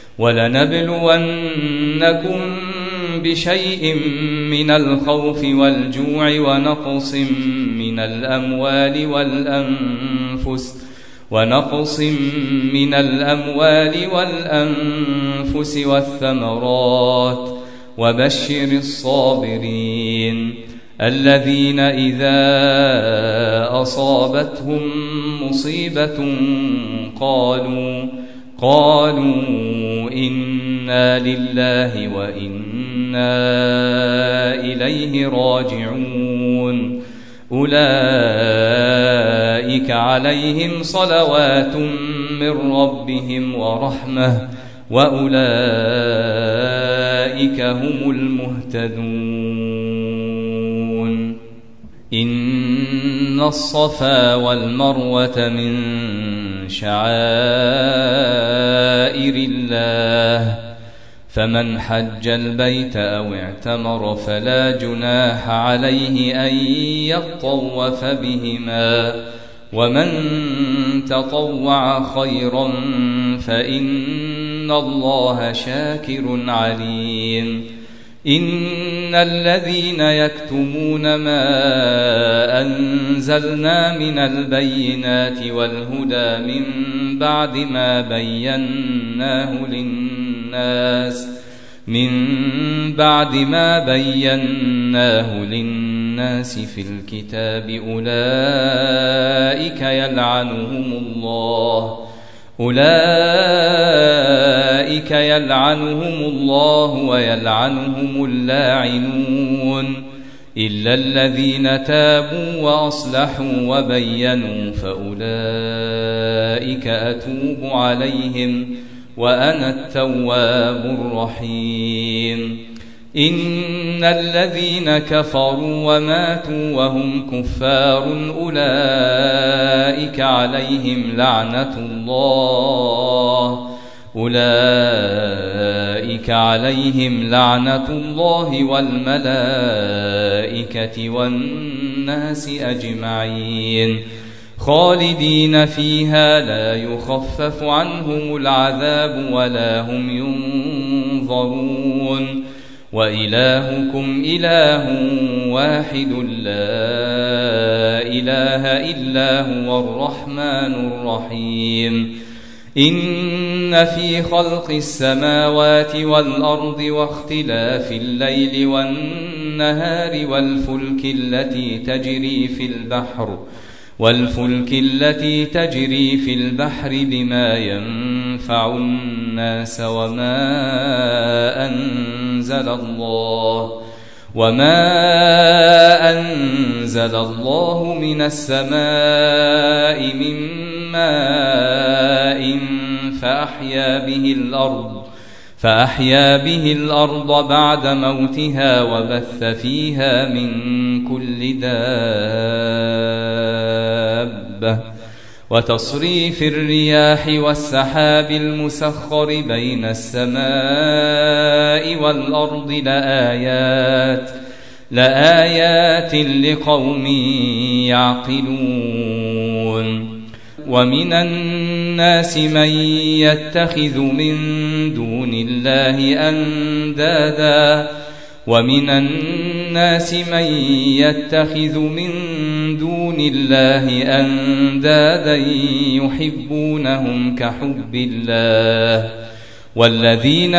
ولنبلونكم بشيء من الخوف والجوع ونقص من الأموال والأنفس ونقص من الأموال والأنفس والثمرات وبشر الصابرين الذين إذا أصابتهم مصيبة قالوا قالوا إنا لله وإنا إليه راجعون أولئك عليهم صلوات من ربهم ورحمة وأولئك هم المهتدون إن الصفا والمروة من شعائر الله فمن حج البيت أو اعتمر فلا جناح عليه أن يطوف بهما ومن تطوع خيرا فإن الله شاكر عليم إن الذين يكتمون ما أنزلنا من البينات والهدى من بعد ما بيناه للناس من بعد ما بيناه للناس في الكتاب أولئك يلعنهم الله أولئك يلعنهم الله ويلعنهم اللاعنون إلا الذين تابوا وأصلحوا وبينوا فأولئك أتوب عليهم وأنا التواب الرحيم إن الذين كفروا وماتوا وهم كفار أولئك عليهم لعنة الله أولئك عليهم لعنة الله والملائكة والناس أجمعين خالدين فيها لا يخفف عنهم العذاب ولا هم ينظرون وإلهكم إله واحد لا إله إلا هو الرحمن الرحيم إن في خلق السماوات والأرض واختلاف الليل والنهار والفلك التي تجري في البحر والفلك التي تجري في البحر بما ينفع الناس وما أنزل الله وما أنزل الله من السماء من ماء فأحيا به الأرض فأحيا به الأرض بعد موتها وبث فيها من كل دابة وتصريف الرياح والسحاب المسخر بين السماء والأرض لآيات لآيات لقوم يعقلون ومن الناس من يتخذ من دون الله أندادا ومن الناس من يتخذ من دون الله أندادا يحبونهم كحب الله والذين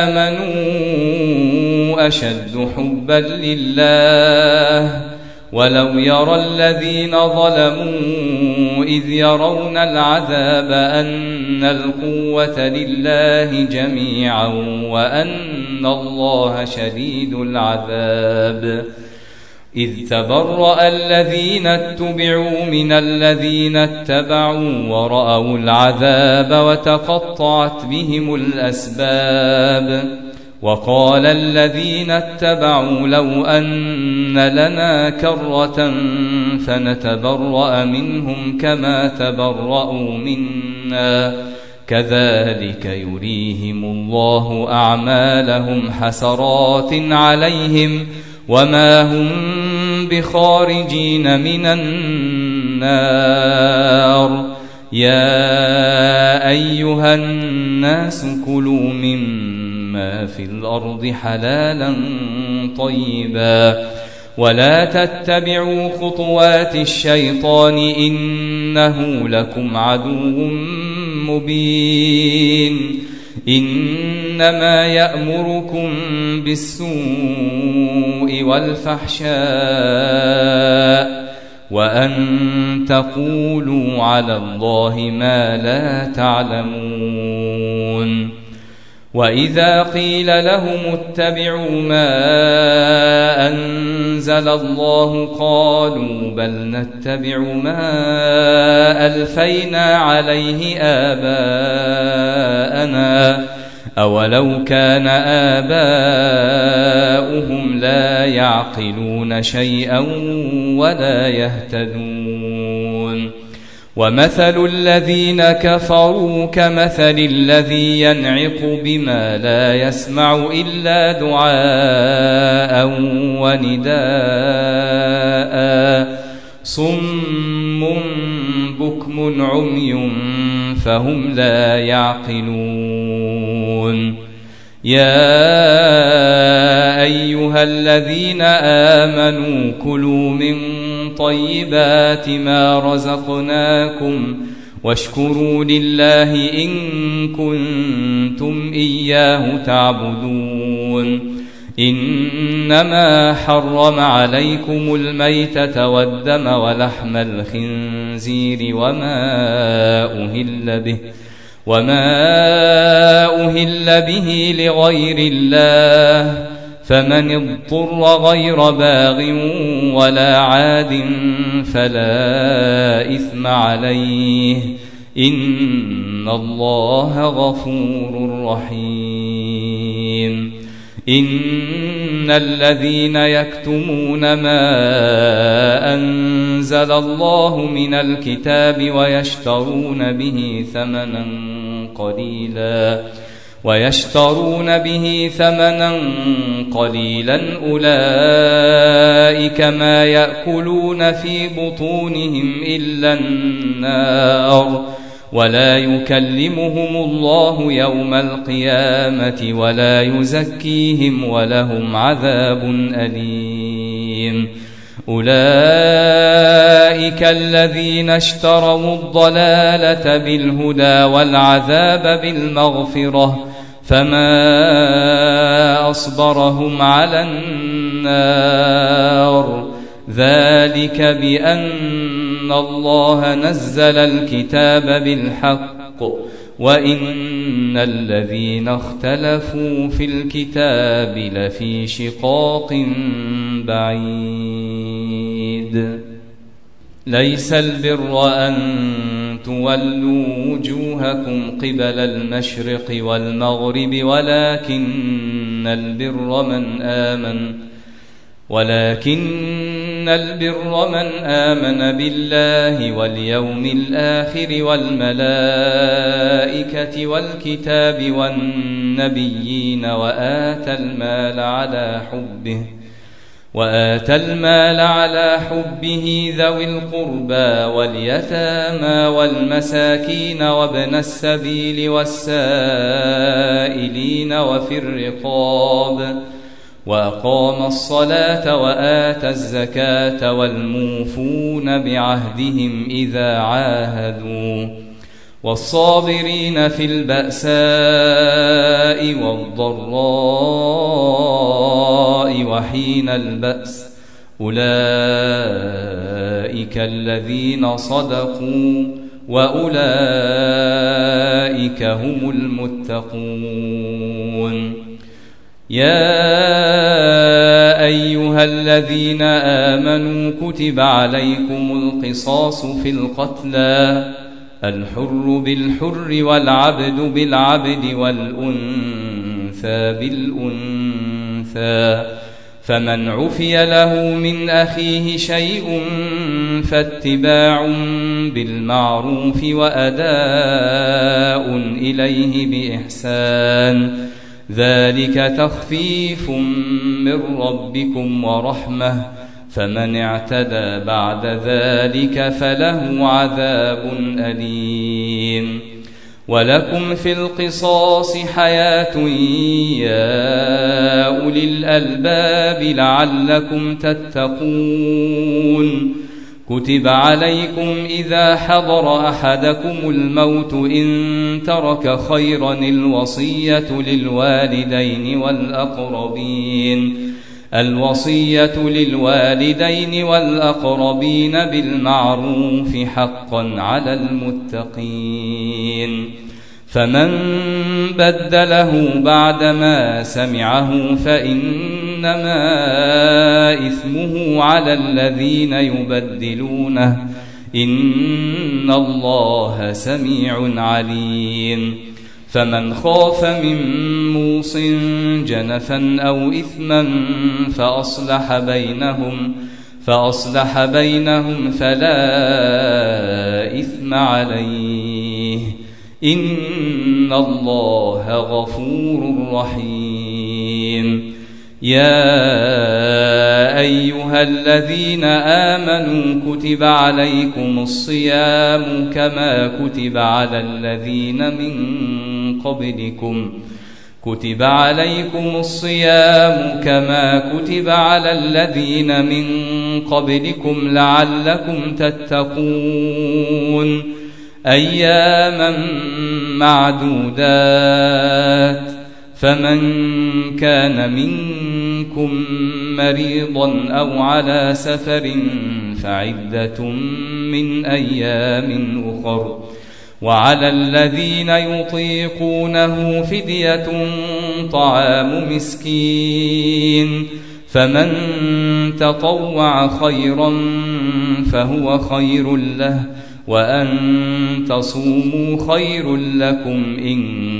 آمنوا أشد حبا لله ولو يرى الذين ظلموا إذ يرون العذاب أن القوة لله جميعا وأن الله شديد العذاب إذ تبرأ الذين اتبعوا من الذين اتبعوا ورأوا العذاب وتقطعت بهم الأسباب وقال الذين اتبعوا لو أن لنا كرة فنتبرأ منهم كما تبرأوا منا كذلك يريهم الله أعمالهم حسرات عليهم وما هم بخارجين من النار يا أيها الناس كلوا مما في الأرض حلالا طيبا ولا تتبعوا خطوات الشيطان إنه لكم عدو مبين إنما يأمركم بالسوء والفحشاء وأن تقولوا على الله ما لا تعلمون وإذا قيل لهم اتبعوا ما أنزل الله قالوا بل نتبع ما ألفينا عليه آباءنا أولو كان آباؤهم لا يعقلون شيئا ولا يهتدون ومثل الذين كفروا كمثل الذي ينعق بما لا يسمع إلا دعاء ونداء صم بكم عمي فهم لا يعقلون يا أيها الذين آمنوا كلوا من طيبات ما رزقناكم واشكروا لله إن كنتم إياه تعبدون إنما حرم عليكم الميتة والدم ولحم الخنزير وما أهل به وما أهل به لغير الله فمن اضطر غير باغ ولا عاد فلا إثم عليه إن الله غفور رحيم إن الذين يكتمون ما أنزل الله من الكتاب ويشترون به ثمنا قليلا ويشترون به ثمنا قليلا أولئك ما يأكلون في بطونهم إلا النار ولا يكلمهم الله يوم القيامة ولا يزكيهم ولهم عذاب أليم أولئك الذين اشتروا الضلالة بالهدى والعذاب بالمغفرة فما أصبرهم على النار ذلك بأن الله نزل الكتاب بالحق وإن الذين اختلفوا في الكتاب لفي شقاق بعيد ليس البر أن تولوا وجوهكم قبل المشرق والمغرب ولكن البر من آمن ولكن البر من آمن بالله واليوم الآخر والملائكة والكتاب والنبيين وآتى المال على حبه وآتى المال على حبه ذوي القربى واليتامى والمساكين وابن السبيل والسائلين وفي الرقاب وأقام الصلاة وآتى الزكاة والموفون بعهدهم إذا عاهدوا والصابرين في البأساء والضراء وحين البأس أولئك الذين صدقوا وأولئك هم المتقون يا أيها الذين آمنوا كتب عليكم القصاص في القتلى الحر بالحر والعبد بالعبد والأنثى بالأنثى فمن عفي له من أخيه شيء فاتباع بالمعروف وأداء إليه بإحسان ذلك تخفيف من ربكم ورحمة فمن اعتدى بعد ذلك فله عذاب أليم ولكم في القصاص حياة يا أولي الألباب لعلكم تتقون كتب عليكم إذا حضر أحدكم الموت إن ترك خيرا الوصية للوالدين والأقربين الوصية للوالدين والأقربين بالمعروف حقا على المتقين فمن بدله بعدما سمعه فإنما إثمه على الذين يبدلونه إن الله سميع عليم فمن خاف من موص جنفا أو إثما فأصلح بينهم فأصلح بينهم فلا إثم عليه إن الله غفور رحيم يا أيها الذين آمنوا كتب عليكم الصيام كما كتب على الذين من قبلكم كتب عليكم الصيام كما كتب على الذين من قبلكم لعلكم تتقون أياما معدودات، فمن كان منكم مريضا أو على سفر فعدة من أيام أخر، وعلى الذين يطيقونه فدية طعام مسكين، فمن تطوع خيرا فهو خير له، وأن تصوموا خير لكم إن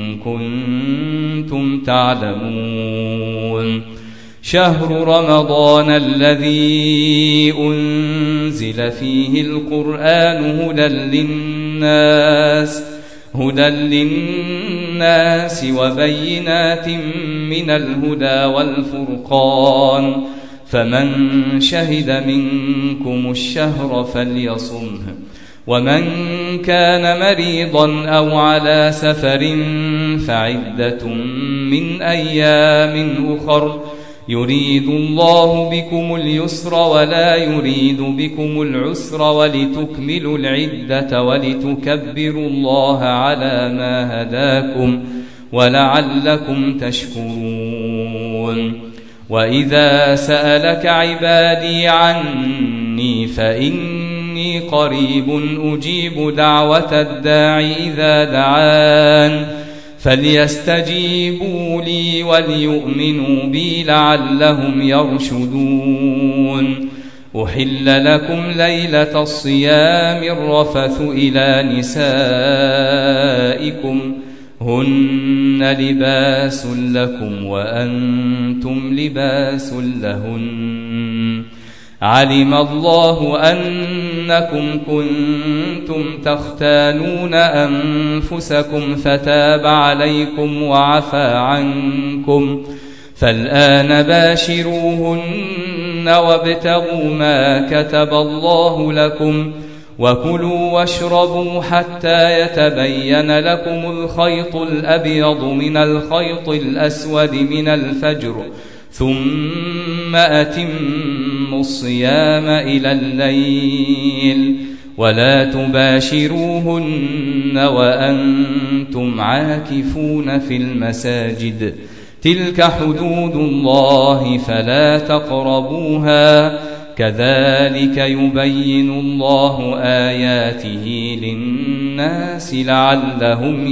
كنتم تعلمون. شهر رمضان الذي أنزل فيه القرآن هدى للناس هدى للناس وبينات من الهدى والفرقان، فمن شهد منكم الشهر فليصمه، ومن كان مريضا أو على سفر فعدة من أيام أخر، يريد الله بكم اليسر ولا يريد بكم العسر، ولتكملوا العدة ولتكبروا الله على ما هداكم ولعلكم تشكرون. وإذا سألك عبادي عني فإني قريب أجيب دعوة الداع إذا دعان، فليستجيبوا لي وليؤمنوا بي لعلهم يرشدون. أحل لكم ليلة الصيام الرفث إلى نسائكم هن لباس لكم وأنتم لباس لهن، علم الله أنكم كنتم تختانون أنفسكم فتاب عليكم وعفى عنكم، فالآن باشروهن وابتغوا ما كتب الله لكم، وكلوا واشربوا حتى يتبين لكم الخيط الأبيض من الخيط الأسود من الفجر، ثم أتموا الصيام إلى الليل، ولا تباشروهن وأنتم عاكفون في المساجد، تلك حدود الله فلا تقربوها، كذلك يبين الله آياته للناس لعلهم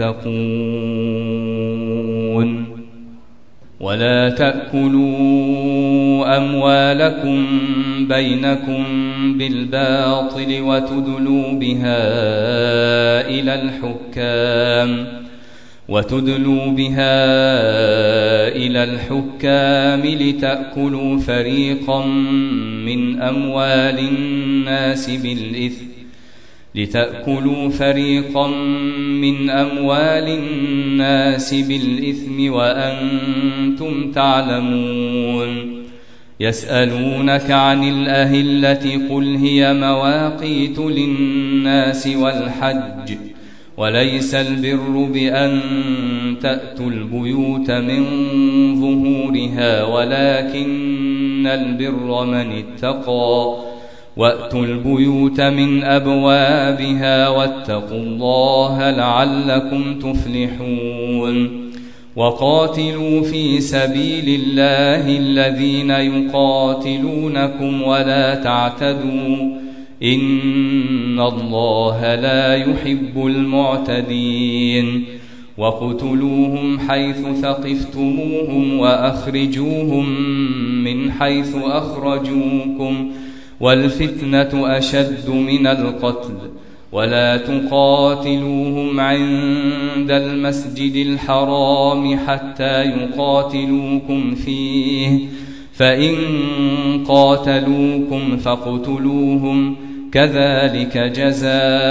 يتقون. ولا تأكلوا أموالكم بينكم بالباطل وتدلوا بها إلى الحكام وتدلوا بها إلى الحكام لتأكلوا فريقا من أموال الناس بالإثم لتأكلوا فريقا من أموال الناس بالإثم وأنتم تعلمون. يسألونك عن الأهلة قل هي مواقيت للناس والحج، وليس البر بأن تأتوا البيوت من ظهورها ولكن البر من اتقى، وأتوا البيوت من أبوابها واتقوا الله لعلكم تفلحون. وقاتلوا في سبيل الله الذين يقاتلونكم ولا تعتدوا إن الله لا يحب المعتدين. وقتلوهم حيث ثقفتموهم وأخرجوهم من حيث أخرجوكم، والفتنة أشد من القتل، ولا تقاتلوهم عند المسجد الحرام حتى يقاتلوكم فيه، فإن قاتلوكم فاقتلوهم، كذلك جزاء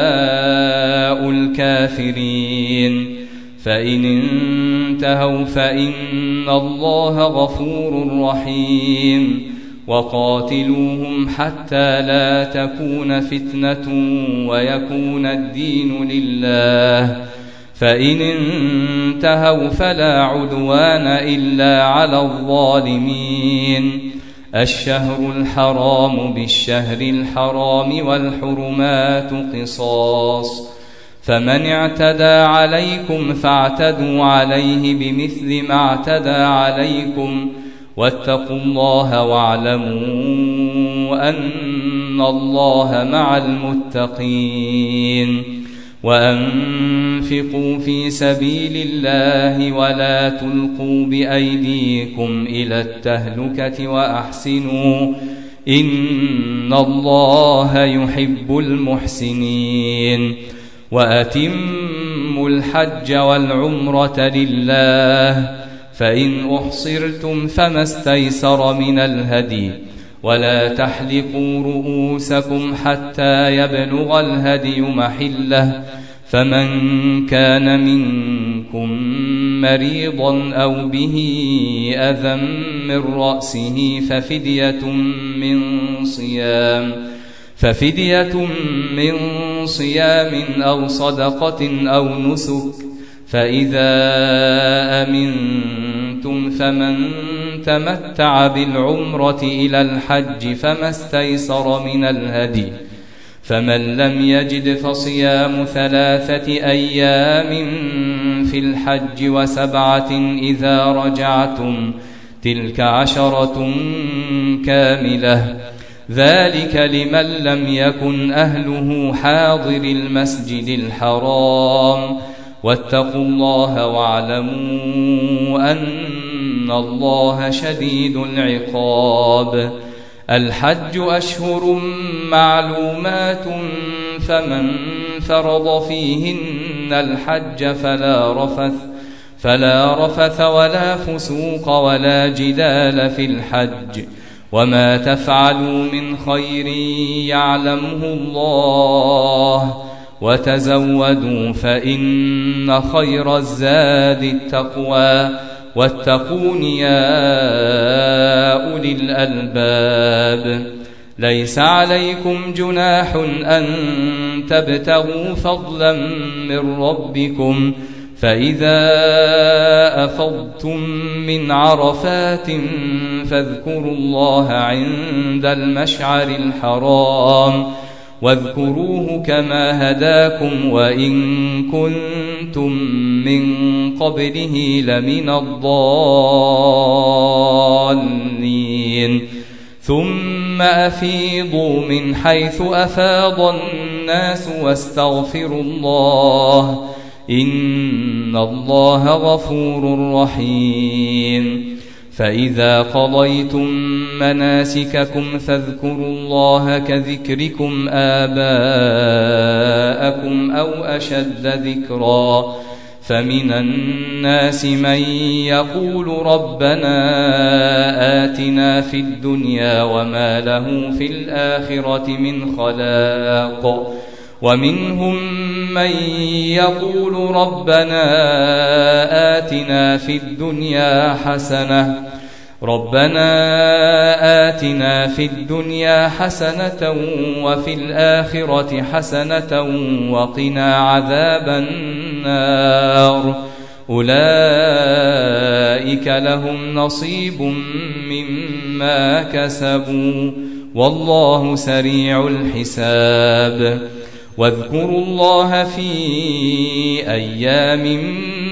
الكافرين. فإن انتهوا فإن الله غفور رحيم. وقاتلوهم حتى لا تكون فتنة ويكون الدين لله، فإن انتهوا فلا عدوان إلا على الظالمين. الشهر الحرام بالشهر الحرام والحرمات قصاص، فمن اعتدى عليكم فاعتدوا عليه بمثل ما اعتدى عليكم واتقوا الله واعلموا أن الله مع المتقين وأنفقوا في سبيل الله ولا تلقوا بأيديكم إلى التهلكة وأحسنوا إن الله يحب المحسنين وأتموا الحج والعمرة لله فإن أحصرتم فما استيسر من الهدي ولا تحلقوا رؤوسكم حتى يبلغ الهدي محله فمن كان منكم مريضا أو به أذى من رأسه ففدية من صيام ففدية من صيام أو صدقة أو نسك فإذا أمنتم فمن تمتع بالعمرة إلى الحج فما استيسر من الهدي فمن لم يجد فصيام ثلاثة أيام في الحج وسبعة إذا رجعتم تلك عشرة كاملة ذلك لمن لم يكن أهله حاضر المسجد الحرام واتقوا الله واعلموا أن الله شديد العقاب الحج أشهر معلومات فمن فرض فيهن الحج فلا رفث فلا رفث ولا فسوق ولا جدال في الحج وما تفعلوا من خير يعلمه الله وتزودوا فإن خير الزاد التقوى واتقون يا أولي الألباب ليس عليكم جناح أن تبتغوا فضلا من ربكم فإذا أفضتم من عرفات فاذكروا الله عند المشعر الحرام واذكروه كما هداكم وإن كنتم من قبله لمن الضالين ثم أفيضوا من حيث أفاض الناس واستغفروا الله إن الله غفور رحيم فإذا قضيتم مناسككم فاذكروا الله كذكركم آباءكم أو أشد ذكرا فمن الناس من يقول ربنا آتنا في الدنيا وما له في الآخرة من خلاق ومنهم من يقول ربنا آتنا في الدنيا حسنة ربنا آتنا في الدنيا حسنة وفي الآخرة حسنة وقنا عذاب النار أولئك لهم نصيب مما كسبوا والله سريع الحساب واذكروا الله في أيام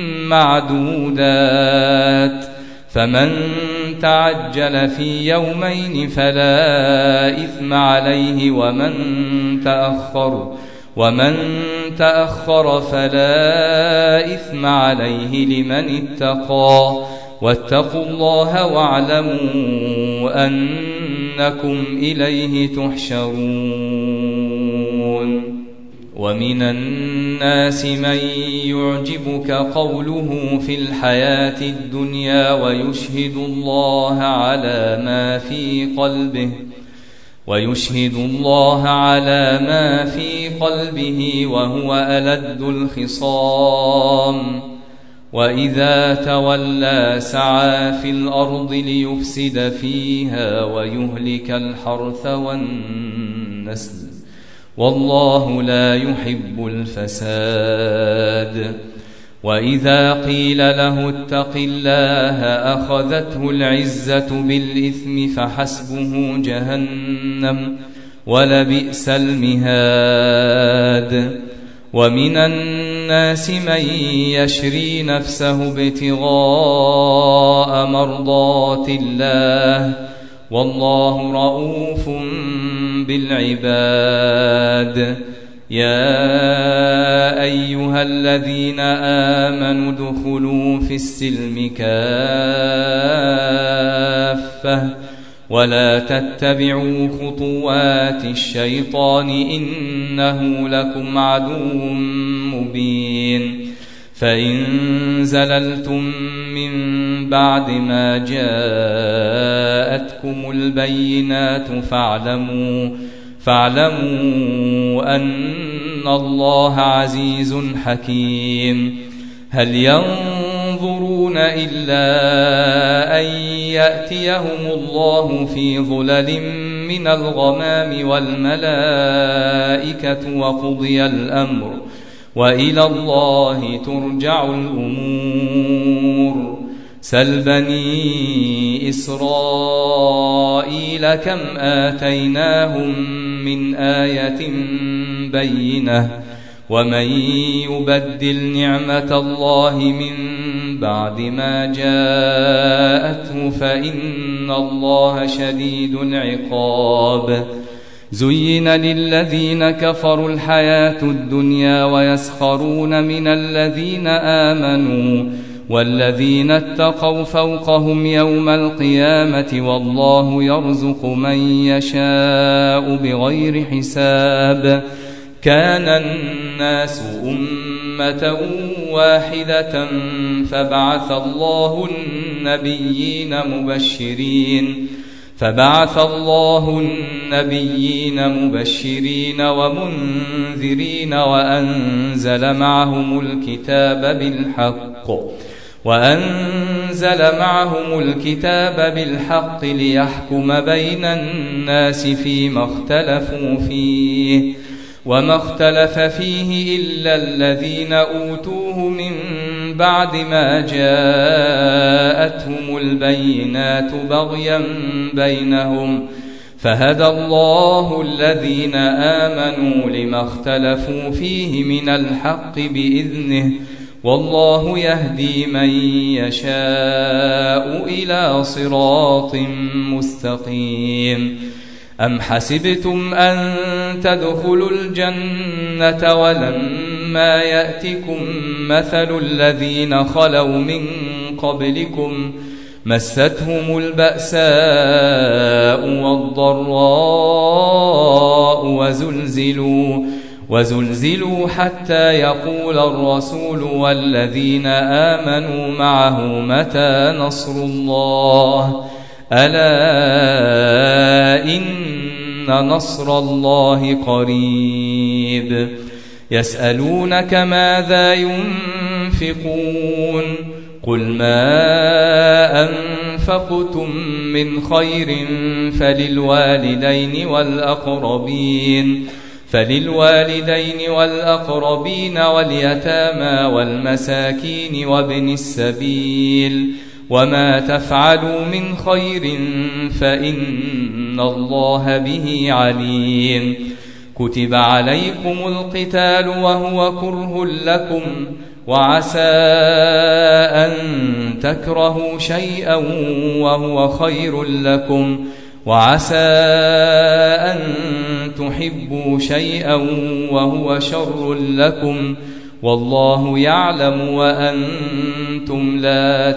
معدودات فمن تعجل في يومين فلا إثم عليه ومن تأخر ومن تأخر فلا إثم عليه لمن اتقى واتقوا الله واعلموا أنكم إليه تحشرون ومن الناس من يعجبك قوله في الحياة الدنيا ويشهد الله على ما في قلبه ويشهد الله على ما في قلبه وهو ألد الخصام وإذا تولى سعى في الأرض ليفسد فيها ويهلك الحرث والنسل والله لا يحب الفساد وإذا قيل له اتق الله أخذته العزة بالإثم فحسبه جهنم ولبئس المهاد ومن الناس من يشري نفسه ابتغاء مرضات الله والله رؤوف بالعباد. يا أيها الذين آمنوا ادخلوا في السلم كافة ولا تتبعوا خطوات الشيطان إنه لكم عدو مبين. فإن زللتم من بعد ما جاءتكم البينات فاعلموا فاعلموا أن الله عزيز حكيم. هل ينظرون إلا أن يأتيهم الله في ظلل من الغمام والملائكة وقضي الأمر وإلى الله ترجع الأمور. سل بني إسرائيل كم آتيناهم من آية بينة ومن يبدل نعمة الله من بعد ما جاءته فإن الله شديد العقاب. زين للذين كفروا الحياة الدنيا ويسخرون من الذين آمنوا والذين اتقوا فوقهم يوم القيامة والله يرزق من يشاء بغير حساب. كان الناس أمة واحدة فبعث الله النبيين مبشرين فبعث الله النبيين مبشرين ومنذرين وأنزل معهم الكتاب بالحق وأنزل معهم الكتاب بالحق ليحكم بين الناس فيما اختلفوا فيه وما اختلف فيه إلا الذين أوتوه من بعد ما جاءتهم البينات بغيا بينهم فهدى الله الذين آمنوا لما اختلفوا فيه من الحق بإذنه والله يهدي من يشاء إلى صراط مستقيم. أم حسبتم أن تدخلوا الجنة ولما يأتكم مثل الذين خلوا من قبلكم مستهم البأساء والضراء وزلزلوا وزلزلوا حتى يقول الرسول والذين آمنوا معه متى نصر الله ألا إن نصر الله قريب. يسألونك ماذا ينفقون قل ما أنفقتم من خير فللوالدين والأقربين فللوالدين والأقربين واليتامى والمساكين وابن السبيل وما تفعلوا من خير فإن الله به عليم. كتب عليكم القتال وهو كره لكم وعسى أن تكرهوا شيئا وهو خير لكم وعسى أن تحبوا شيئا وهو شر لكم والله يعلم وأنتم لا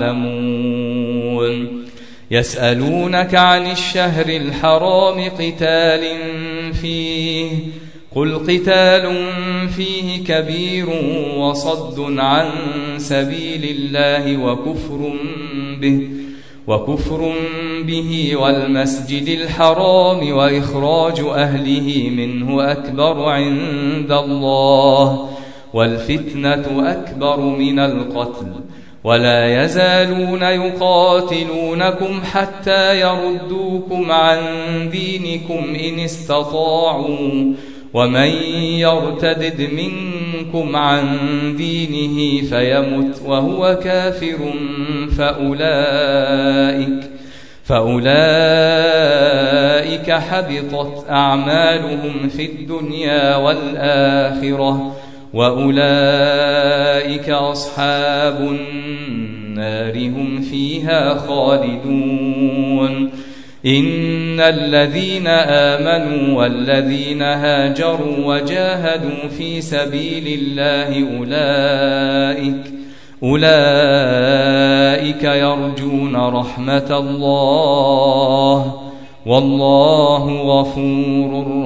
تعلمون. يسألونك عن الشهر الحرام قتال فيه قل قتال فيه كبير وصد عن سبيل الله وكفر به وكفر به والمسجد الحرام وإخراج أهله منه أكبر عند الله والفتنة أكبر من القتل ولا يزالون يقاتلونكم حتى يردوكم عن دينكم إن استطاعوا ومن يرتدد منكم عن دينه فيمت وهو كافر فأولئك, فأولئك أولئك حبطت أعمالهم في الدنيا والآخرة وأولئك أصحاب النار هم فيها خالدون. إن الذين آمنوا والذين هاجروا وجاهدوا في سبيل الله أولئك أولئك يرجون رحمة الله والله غفور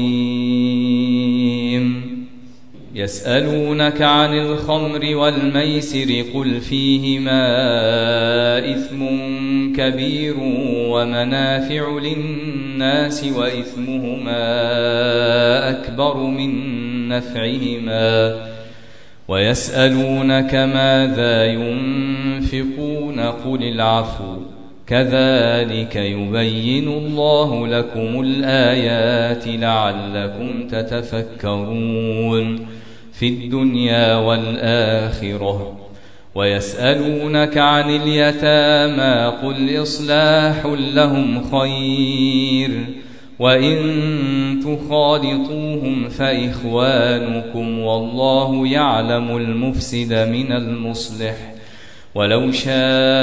رحيم. يسألونك عن الخمر والميسر قل فيهما إثم كبير ومنافع للناس وإثمهما أكبر من نفعهما ويسألونك ماذا ينفقون قل العفو كذلك يبين الله لكم الآيات لعلكم تتفكرون في الدنيا والآخرة. ويسألونك عن اليتامى قل إصلاح لهم خير وإن تخالطوهم فإخوانكم والله يعلم المفسد من المصلح ولو شاء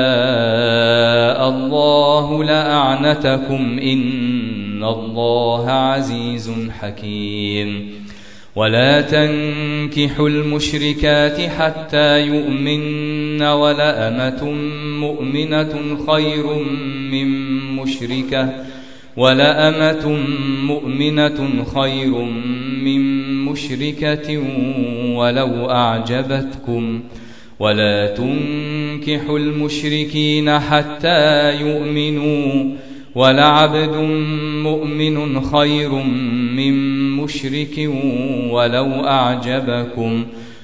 الله لأعنتكم إن الله عزيز حكيم. ولا تنكحوا المشركات حتى يؤمن ولأمة مؤمنة خير من مشركة ولأمة مؤمنة خير من مشركة ولو أعجبتكم. ولا تنكحوا المشركين حتى يؤمنوا ولعبد مؤمن خير من مشرك ولو أعجبكم.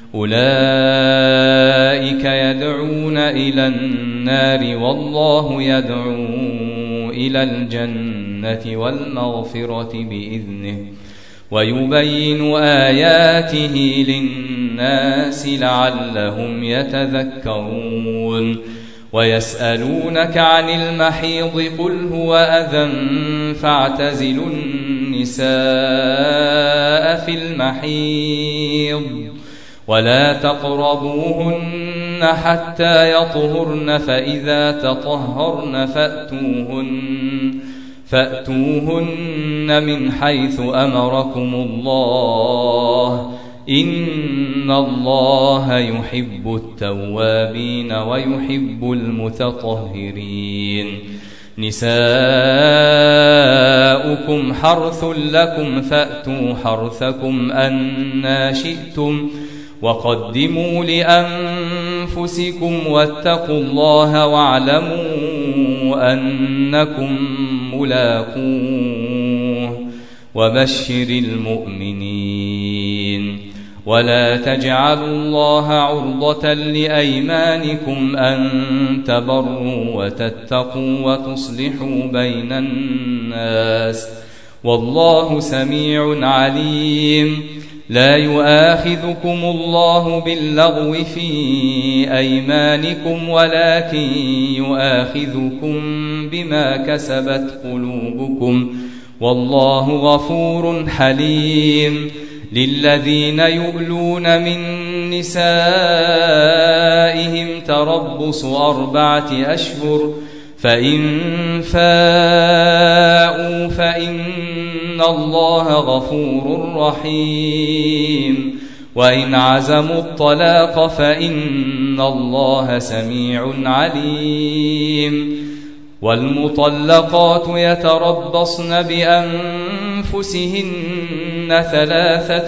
أولئك يدعون إلى النار والله يدعو إلى الجنة والمغفرة بإذنه ويبين آياته للناس لعلهم يتذكرون. ويسألونك عن المحيض قل هو أذى فاعتزلوا النساء في المحيض ولا تقربوهن حتى يطهرن فإذا تطهرن فأتوهن فأتوهن من حيث أمركم الله إن الله يحب التوابين ويحب المتطهرين. نساؤكم حرث لكم فأتوا حرثكم أنى شئتم وقدموا لأنفسكم واتقوا الله واعلموا أنكم ملاقوه وبشر المؤمنين. ولا تجعلوا الله عرضة لأيمانكم أن تبروا وتتقوا وتصلحوا بين الناس والله سميع عليم. لا يؤاخذكم الله باللغو في أيمانكم ولكن يؤاخذكم بما كسبت قلوبكم والله غفور حليم. للذين يؤلون من نسائهم تربص أربعة أشهر فإن فاءوا فإن الله غفور رحيم. وإن عزموا الطلاق فإن الله سميع عليم. والمطلقات يتربصن بأنفسهن ثلاثة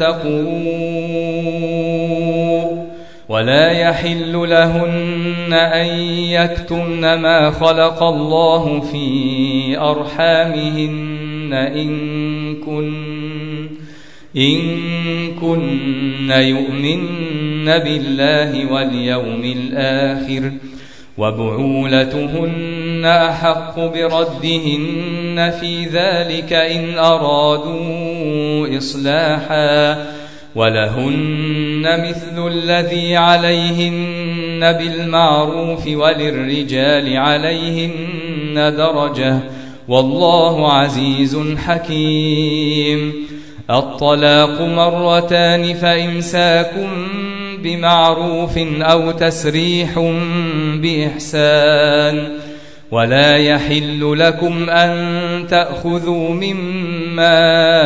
قروء ولا يحل لهن أن يكتمن ما خلق الله في أرحامهن إن كن إن كن يؤمن بالله واليوم الآخر وبعولتهن أحق بردهن في ذلك إن أرادوا إصلاحا ولهن مثل الذي عليهن بالمعروف وللرجال عليهن درجة والله عزيز حكيم. الطلاق مرتان فإمساك بمعروف أو تسريح بإحسان. ولا يحل لكم أن تأخذوا مما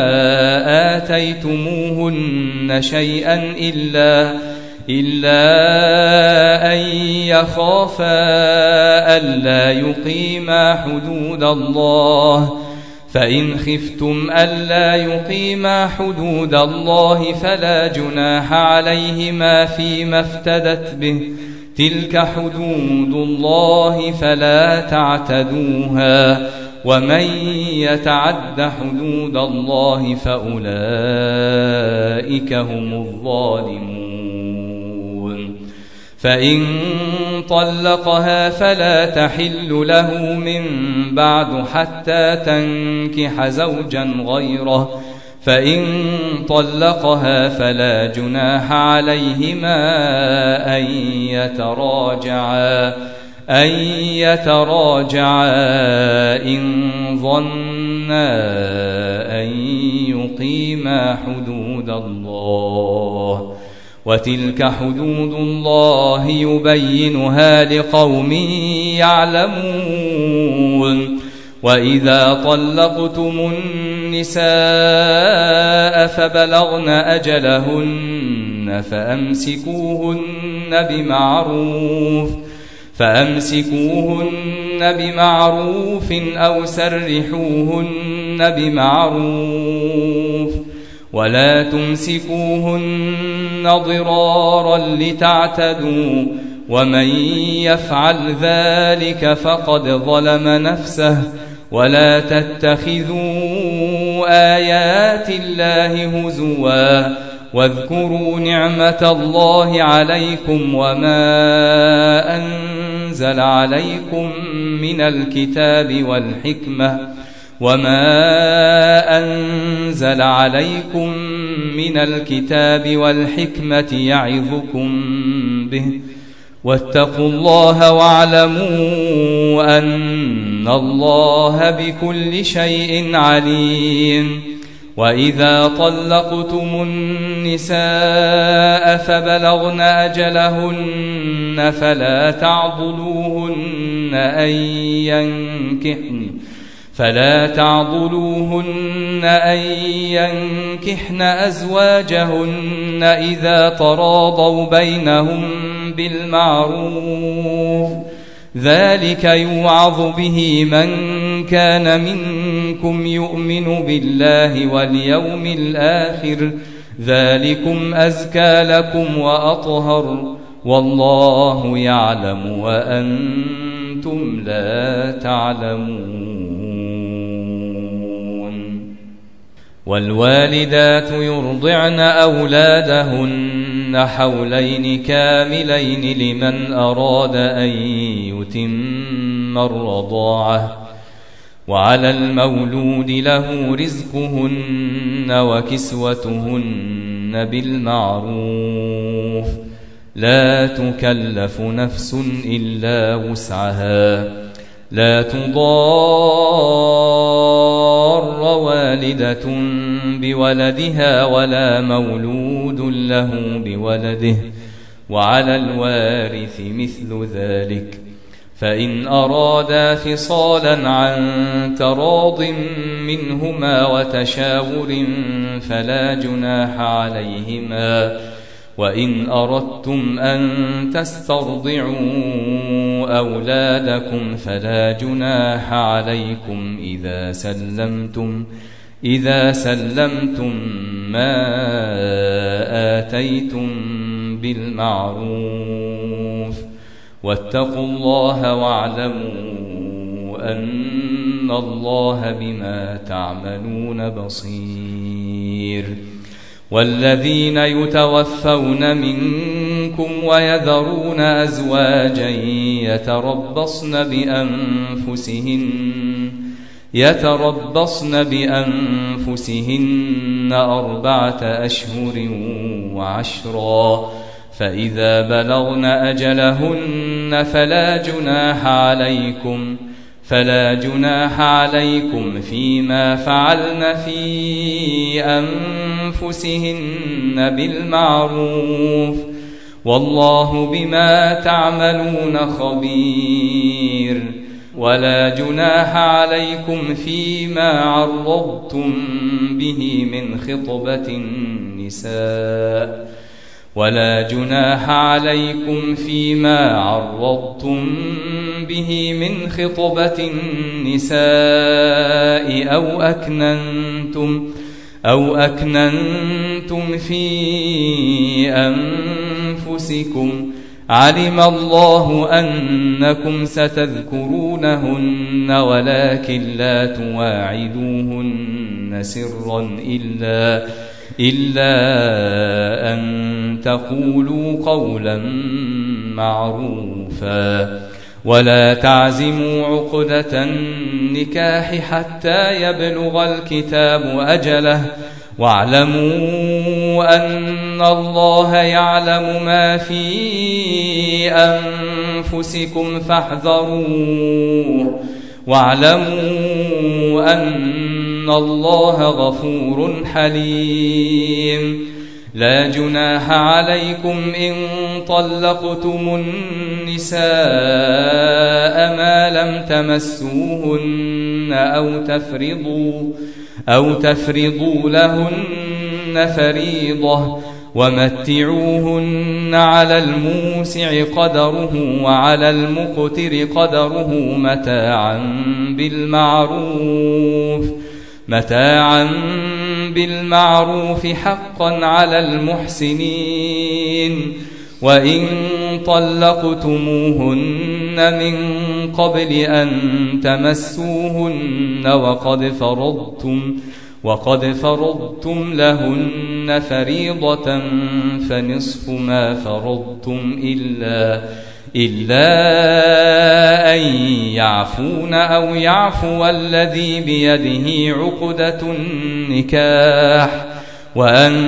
آتيتموهن شيئا إلا إلا أن يخافا ألا يقيما حدود الله، فإن خفتم ألا يقيما حدود الله فلا جناح عليهما فيما افتدت به، تلك حدود الله فلا تعتدوها، ومن يتعد حدود الله فأولئك هم الظالمون. فإن طلقها فلا تحل له من بعد حتى تنكح زوجا غيره، فإن طلقها فلا جناح عليهما أن يتراجعا أن يتراجعا إن ظنا أن يقيما حدود الله، وتلك حدود الله يبينها لقوم يعلمون. وإذا طلقتم النساء فبلغن أجلهن فأمسكوهن بمعروف فأمسكوهن بمعروف أو سرحوهن بمعروف، ولا تمسكوهن ضرارا لتعتدوا، ومن يفعل ذلك فقد ظلم نفسه. ولا تتخذوا آيات الله هزوا، واذكروا نعمة الله عليكم وما أنزل عليكم من الكتاب والحكمة وما أنزل عليكم من الكتاب والحكمة يعظكم به، واتقوا الله واعلموا أن الله بكل شيء عليم. وإذا طلقتم النساء فبلغن أجلهن فلا تعضلوهن أن ينكحن فلا تعضلوهن أن ينكحن أزواجهن إذا تراضوا بينهم بالمعروف، ذلك يوعظ به من كان منكم يؤمن بالله واليوم الآخر، ذلكم أزكى لكم وأطهر، والله يعلم وأنتم لا تعلمون. والوالدات يرضعن أولادهن حولين كاملين لمن أراد أن يتم الرضاعة، وعلى المولود له رزقهن وكسوتهن بالمعروف، لا تكلف نفس إلا وسعها، لا تضار والدة بولدها ولا مولود له بولده، وعلى الوارث مثل ذلك، فإن أرادا فصالا عن تراض منهما وتشاور فلا جناح عليهما، وإن أردتم أن تسترضعوا أولادكم فلا جناح عليكم إذا سلمتم إذا سلمتم ما آتيتم بالمعروف، واتقوا الله واعلموا أن الله بما تعملون بصير. والذين يتوفون منكم ويذرون أزواجا يتربصن بأنفسهن يتربصن بأنفسهن أربعة أشهر وعشرا، فإذا بلغن أجلهن فلا جناح عليكم فلا جناح عليكم فيما فعلن في أنفسهن بالمعروف والله بما تعملون خبير. ولا جناح عليكم فيما عرضتم به من خطبة النساء ولا جناح عليكم فيما عرضتم به من خطبة النساء أو أكننتم أو أكننتم في أنفسكم علم الله أنكم ستذكرونهن ولكن لا تواعدوهن سرا إلا إلا أن تقولوا قولا معروفا ولا تعزموا عقدة النكاح حتى يبلغ الكتاب أجله واعلموا أن الله يعلم ما في أنفسكم فاحذروه واعلموا أن الله غفور حليم. لا جناح عليكم إن طلقتم النساء ما لم تمسوهن أو تفرضوا أو تفرضوا لهن فريضة ومتعوهن على الموسع قدره وعلى المقتر قدره متاعا بالمعروف متاعا بالمعروف حقا على المحسنين. وإن طلقتموهن من قبل أن تمسوهن وقد فرضتم وقد فرضتم لهن فريضة فنصف ما فرضتم إلا إلا أن يعفون أو يعفو الذي بيده عقدة النكاح وأن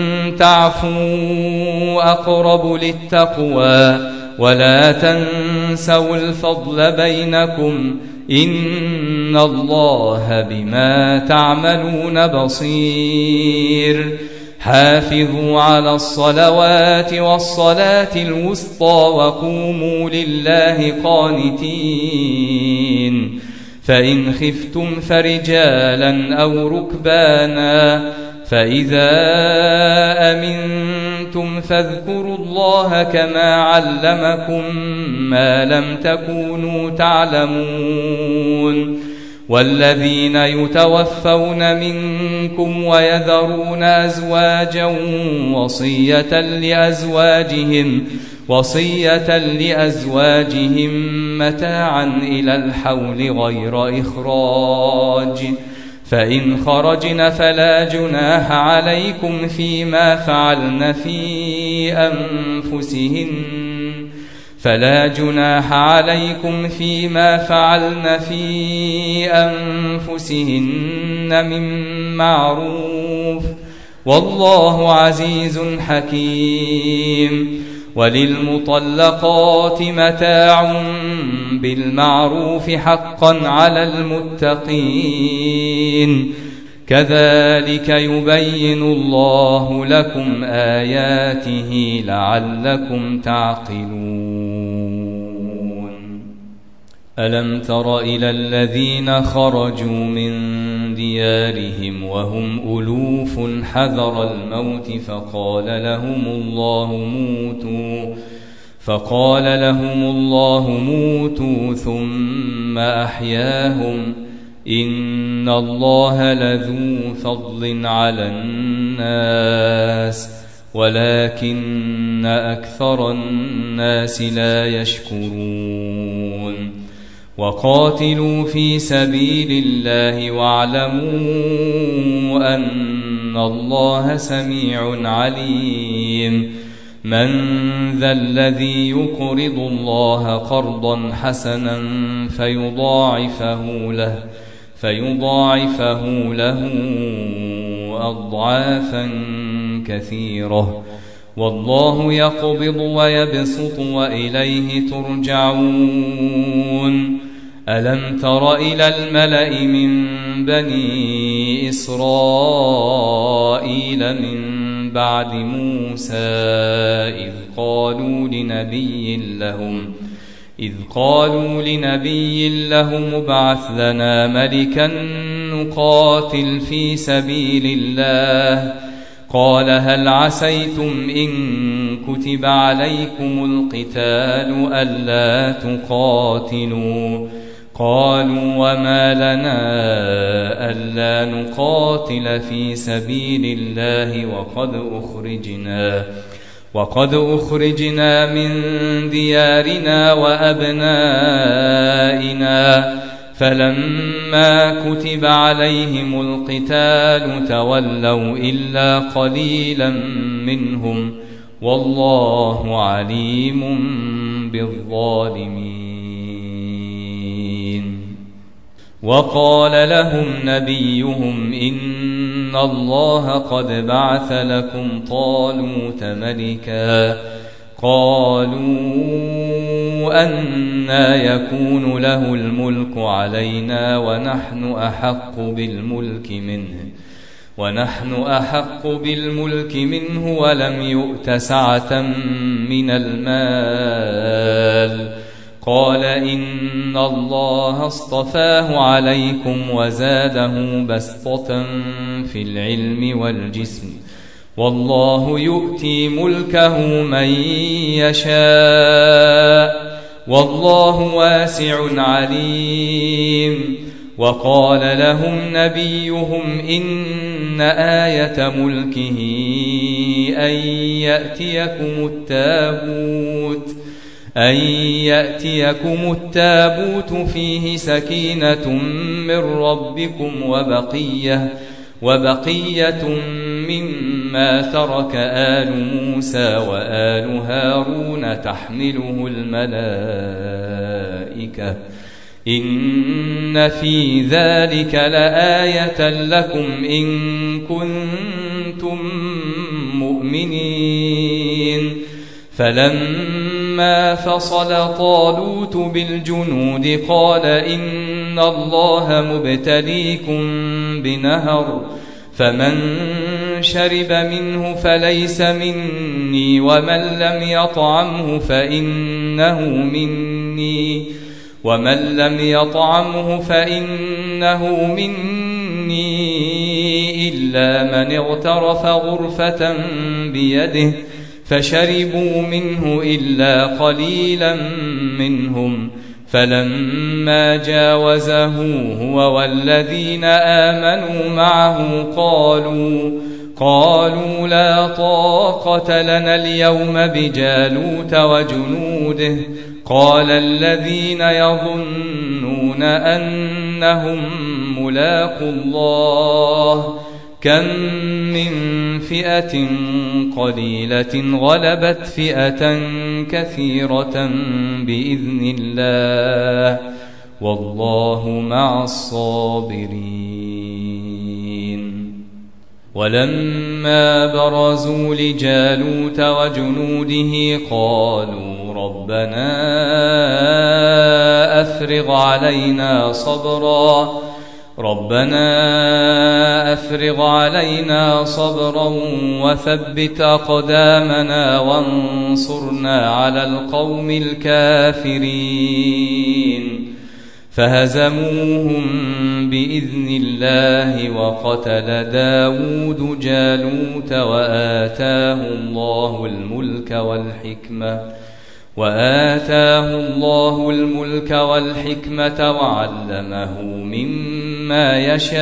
تعفوا أقرب للتقوى ولا تنسوا الفضل بينكم إن الله بما تعملون بصير. حافظوا على الصلوات والصلاة الوسطى وقوموا لله قانتين. فإن خفتم فرجالا أو ركبانا فإذا أمنتم فاذكروا الله كما علمكم ما لم تكونوا تعلمون. والذين يتوفون منكم ويذرون أزواجا وصية لأزواجهم وصية لأزواجهم متاعا إلى الحول غير إخراج فإن خرجن فلا جناح عليكم فيما فعلن في أنفسهن فلا جناح عليكم فيما فعلن في أنفسهن من معروف والله عزيز حكيم. وللمطلقات متاع بالمعروف حقا على المتقين كذلك يبين الله لكم آياته لعلكم تعقلون. ألم تر إلى الذين خرجوا من ديارهم وهم ألوف حذر الموت فقال لهم الله موتوا فقال لهم الله موتوا ثم أحياهم إن الله لذو فضل على الناس ولكن أكثر الناس لا يشكرون. وقاتلوا في سبيل الله واعلموا أن الله سميع عليم. من ذا الذي يقرض الله قرضا حسنا فيضاعفه له فيضاعفه له أضعافا كثيرة والله يقبض ويبسط وإليه ترجعون. ألم تر إلى الملأ من بني إسرائيل من بعد موسى إذ قالوا لنبي لهم إذ قالوا لنبي لهم ابعث لنا ملكا نقاتل في سبيل الله قال هل عسيتم إن كتب عليكم القتال ألا تقاتلوا قالوا وما لنا ألا نقاتل في سبيل الله وقد أخرجنا وقد أخرجنا من ديارنا وأبنائنا فلما كتب عليهم القتال تولوا إلا قليلا منهم والله عليم بالظالمين. وقال لهم نبيهم إن الله قد بعث لكم طالوت ملكا قالوا أنى يكون له الملك علينا ونحن أحق بالملك منه ونحن أحق بالملك منه ولم يؤت سعة من المال قال إن الله اصطفاه عليكم وزاده بسطة في العلم والجسم والله يؤتي ملكه من يشاء والله واسع عليم. وقال لهم نبيهم إن آية ملكه أن يأتيكم التابوت أن يأتيكم التابوت فيه سكينة من ربكم وبقية وبقية مما ترك آل موسى وآل هارون تحمله الملائكة إن في ذلك لآية لكم إن كنتم مؤمنين. فلما فصل طالوت بالجنود قال إن الله مبتليكم بنهر فمن شرب منه فليس مني ومن لم يطعمه فإنه مني ومن لم يطعمه فإنه مني إلا من اغترف غرفة بيده فشربوا منه إلا قليلا منهم فلما جاوزه هو والذين آمنوا معه قالوا قالوا لا طاقة لنا اليوم بجالوت وجنوده قال الذين يظنون أنهم ملاقوا الله كم من فئة قليلة غلبت فئة كثيرة بإذن الله والله مع الصابرين. ولما برزوا لجالوت وجنوده قالوا ربنا أفرغ علينا صبرا ربنا أفرغ علينا صبرا وثبت أقدامنا وانصرنا على القوم الكافرين فهزموهم بإذن الله وقتل داود جالوت وآتاه الله الملك والحكمة وآتاه الله الملك والحكمة وعلمه مما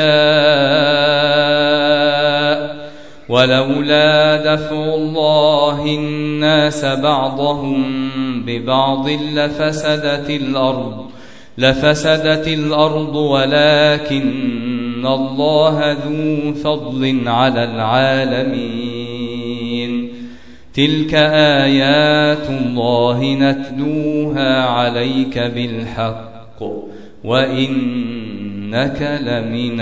يشاء ولولا دفع الله الناس بعضهم ببعض لفسدت الأرض لفسدت الأرض ولكن الله ذو فضل على العالمين. تلك آيات الله نتلوها عليك بالحق وإنك لمن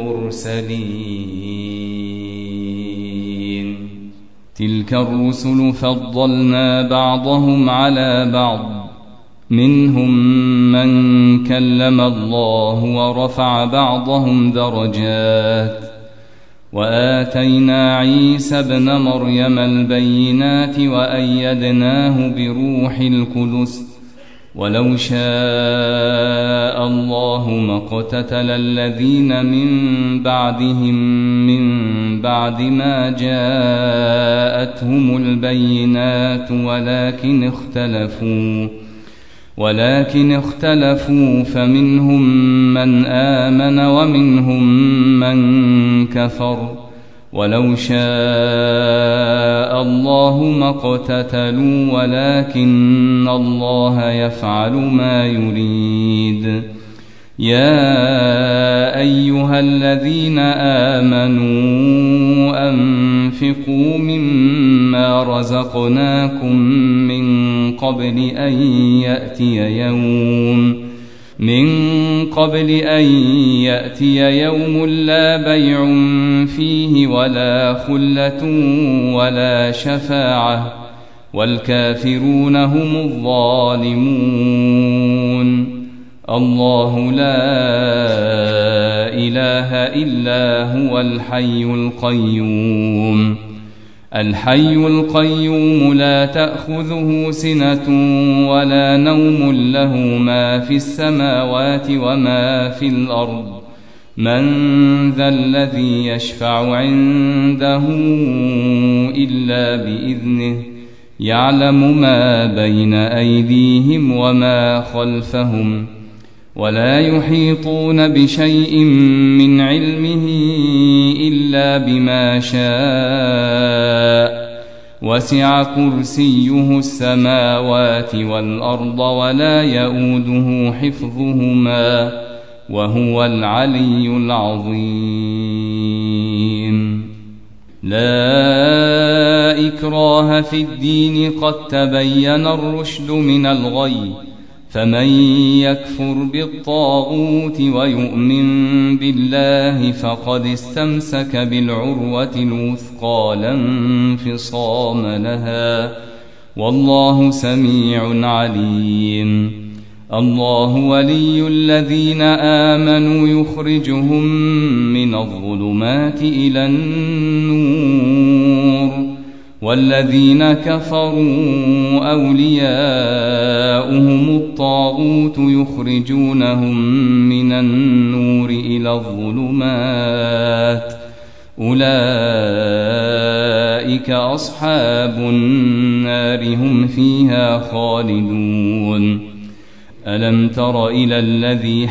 المرسلين. تلك الرسل فضلنا بعضهم على بعض منهم من كلم الله ورفع بعضهم درجات وآتينا عيسى ابن مريم البينات وأيدناه بروح القدس ولو شاء الله ما اقتتل الذين من بعدهم من بعد ما جاءتهم البينات ولكن اختلفوا ولكن اختلفوا فمنهم من آمن ومنهم من كفر ولو شاء الله ما اقتتلوا ولكن الله يفعل ما يريد. يا أيها الذين آمنوا أنفقوا مما رزقناكم من قبل أن يأتي يوم من قبل أن يأتي يوم لا بيع فيه ولا خلة ولا شفاعة والكافرون هم الظالمون. الله لا إله إلا هو الحي القيوم الحي القيوم لا تأخذه سنة ولا نوم له ما في السماوات وما في الأرض من ذا الذي يشفع عنده إلا بإذنه يعلم ما بين أيديهم وما خلفهم ولا يحيطون بشيء من علمه إلا بما شاء وسع كرسيه السماوات والأرض ولا يؤوده حفظهما وهو العلي العظيم. لا إكراه في الدين قد تبين الرشد من الغي فمن يكفر بالطاغوت ويؤمن بالله فقد استمسك بالعروة الوثقى لا انفصام لها والله سميع عليم. الله ولي الذين آمنوا يخرجهم من الظلمات إلى النور والذين كفروا أولياؤهم الطاغوت يخرجونهم من النور إلى الظلمات أولئك أصحاب النار هم فيها خالدون. ألم تر إلى الذي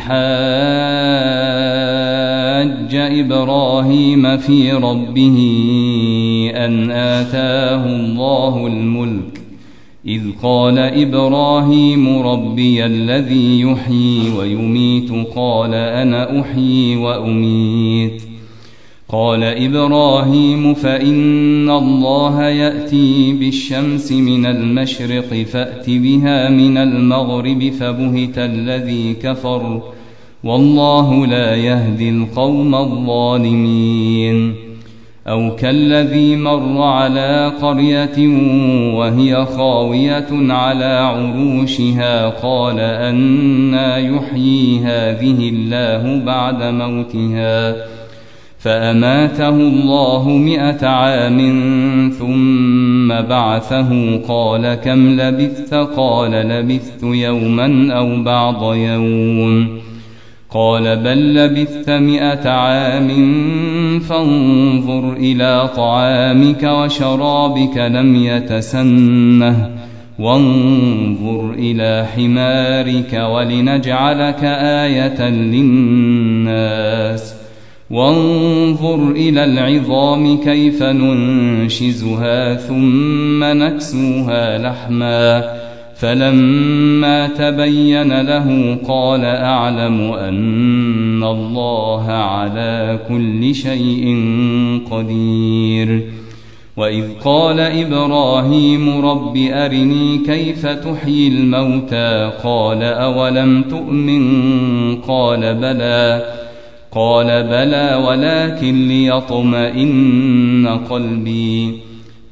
حاج إبراهيم في ربه أن آتاه الله الملك إذ قال إبراهيم ربي الذي يحيي ويميت قال أنا أحيي وأميت قال إبراهيم فإن الله يأتي بالشمس من المشرق فأت بها من المغرب فبهت الذي كفر والله لا يهدي القوم الظالمين. أو كالذي مر على قرية وهي خاوية على عروشها قال أنى يحيي هذه الله بعد موتها فأماته الله مئة عام ثم بعثه قال كم لبثت قال لبثت يوما أو بعض يوم قال بل لبثت مئة عام فانظر إلى طعامك وشرابك لم يتسنه وانظر إلى حمارك ولنجعلك آية للناس وانظر إلى العظام كيف ننشزها ثم نكسوها لحما فلما تبين له قال أعلم أن الله على كل شيء قدير. وإذ قال إبراهيم رب أرني كيف تحيي الموتى قال أولم تؤمن قال بلى قال بلى ولكن ليطمئن قلبي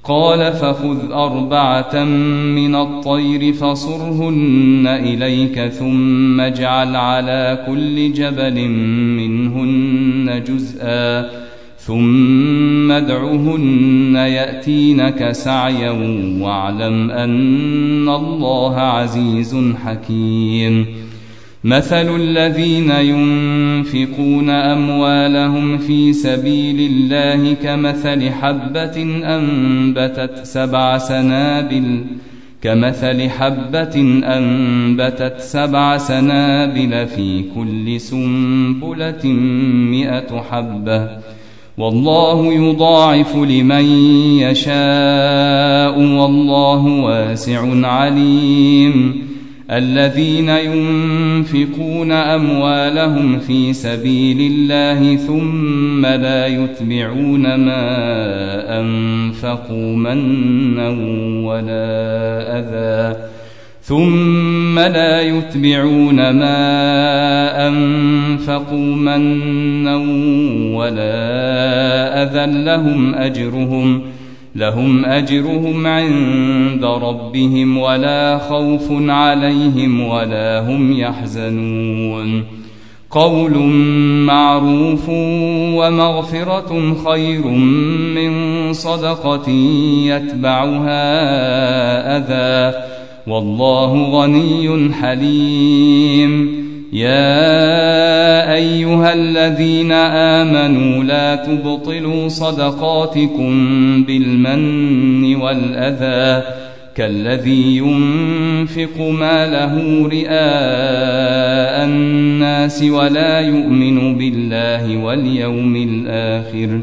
قال فخذ أربعة من الطير فصرهن إليك ثم اجعل على كل جبل منهن جزءا ثم ادعهن يأتينك سعيا واعلم أن الله عزيز حكيم. مثل الذين ينفقون أموالهم في سبيل الله كمثل حبة أنبتت سبع سنابل كمثل حبة أنبتت سبع سنابل في كل سنبلة مئة حبة والله يضاعف لمن يشاء والله واسع عليم. الذين ينفقون أموالهم في سبيل الله ثم لا يتبعون ما أنفقوا منا ولا أذى ثم لا يتبعون ما أنفقوا منا ولا أذى لهم أجرهم لهم أجرهم عند ربهم ولا خوف عليهم ولا هم يحزنون. قول معروف ومغفرة خير من صدقة يتبعها أذى والله غني حليم. يا أيها الذين آمنوا لا تبطلوا صدقاتكم بالمن والأذى كالذي ينفق ماله رئاء الناس ولا يؤمن بالله واليوم الآخر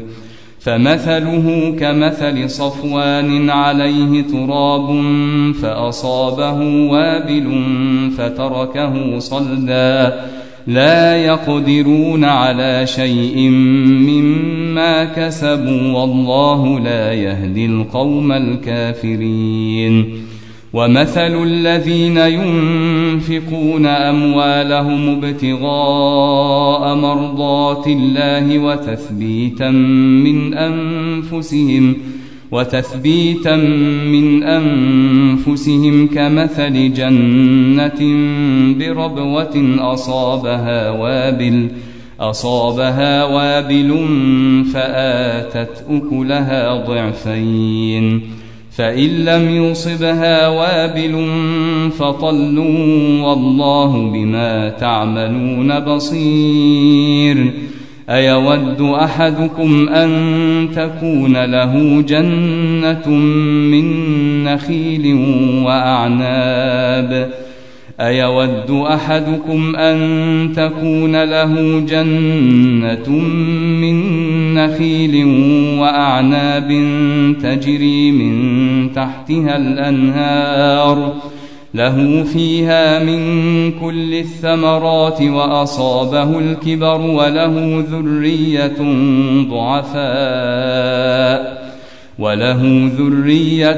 فمثله كمثل صفوان عليه تراب فأصابه وابل فتركه صلدا لا يقدرون على شيء مما كسبوا والله لا يهدي القوم الكافرين. ومثل الذين ينفقون أموالهم ابتغاء مرضات الله وتثبيتا من أنفسهم وتثبيتا من أنفسهم كمثل جنة بربوة أصابها وابل أصابها وابل فآتت أكلها ضعفين فإن لم يصبها وابل فطل والله بما تعملون بصير. أيود أحدكم أن تكون له جنة من نخيل وأعناب أيود أحدكم أن تكون له جنة من نخيل وأعناب تجري من تحتها الأنهار له فيها من كل الثمرات وأصابه الكبر وله ذرية ضعفاء وله ذرية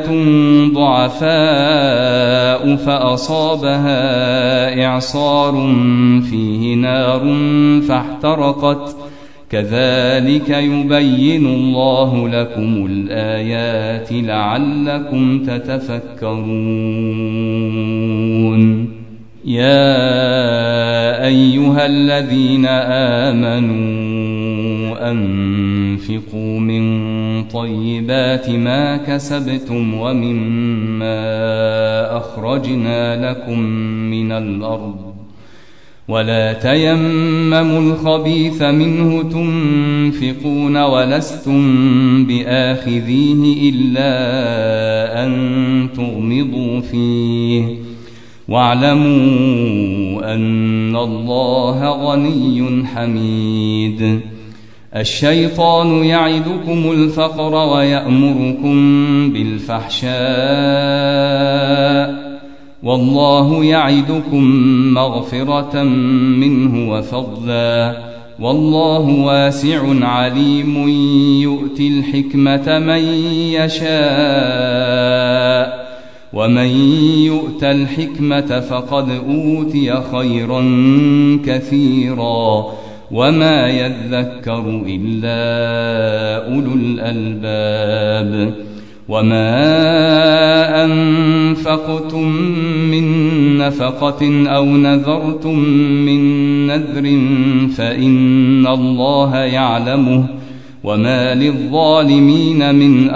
ضعفاء فأصابها إعصار فيه نار فاحترقت كذلك يبين الله لكم الآيات لعلكم تتفكرون. يا أيها الذين آمنوا أنفقوا من طيبات ما كسبتم ومما أخرجنا لكم من الأرض ولا تيمموا الخبيث منه تنفقون ولستم بآخذيه إلا أن تغمضوا فيه واعلموا أن الله غني حميد. الشيطان يعدكم الفقر ويأمركم بالفحشاء والله يعدكم مغفرة منه وفضلا والله واسع عليم يؤتي الحكمة من يشاء ومن يؤت الحكمة فقد أوتي خيرا كثيرا وما يذكر إلا أولو الألباب. وما أنفقتم من نفقة أو نذرتم من نذر فإن الله يعلمه وما للظالمين من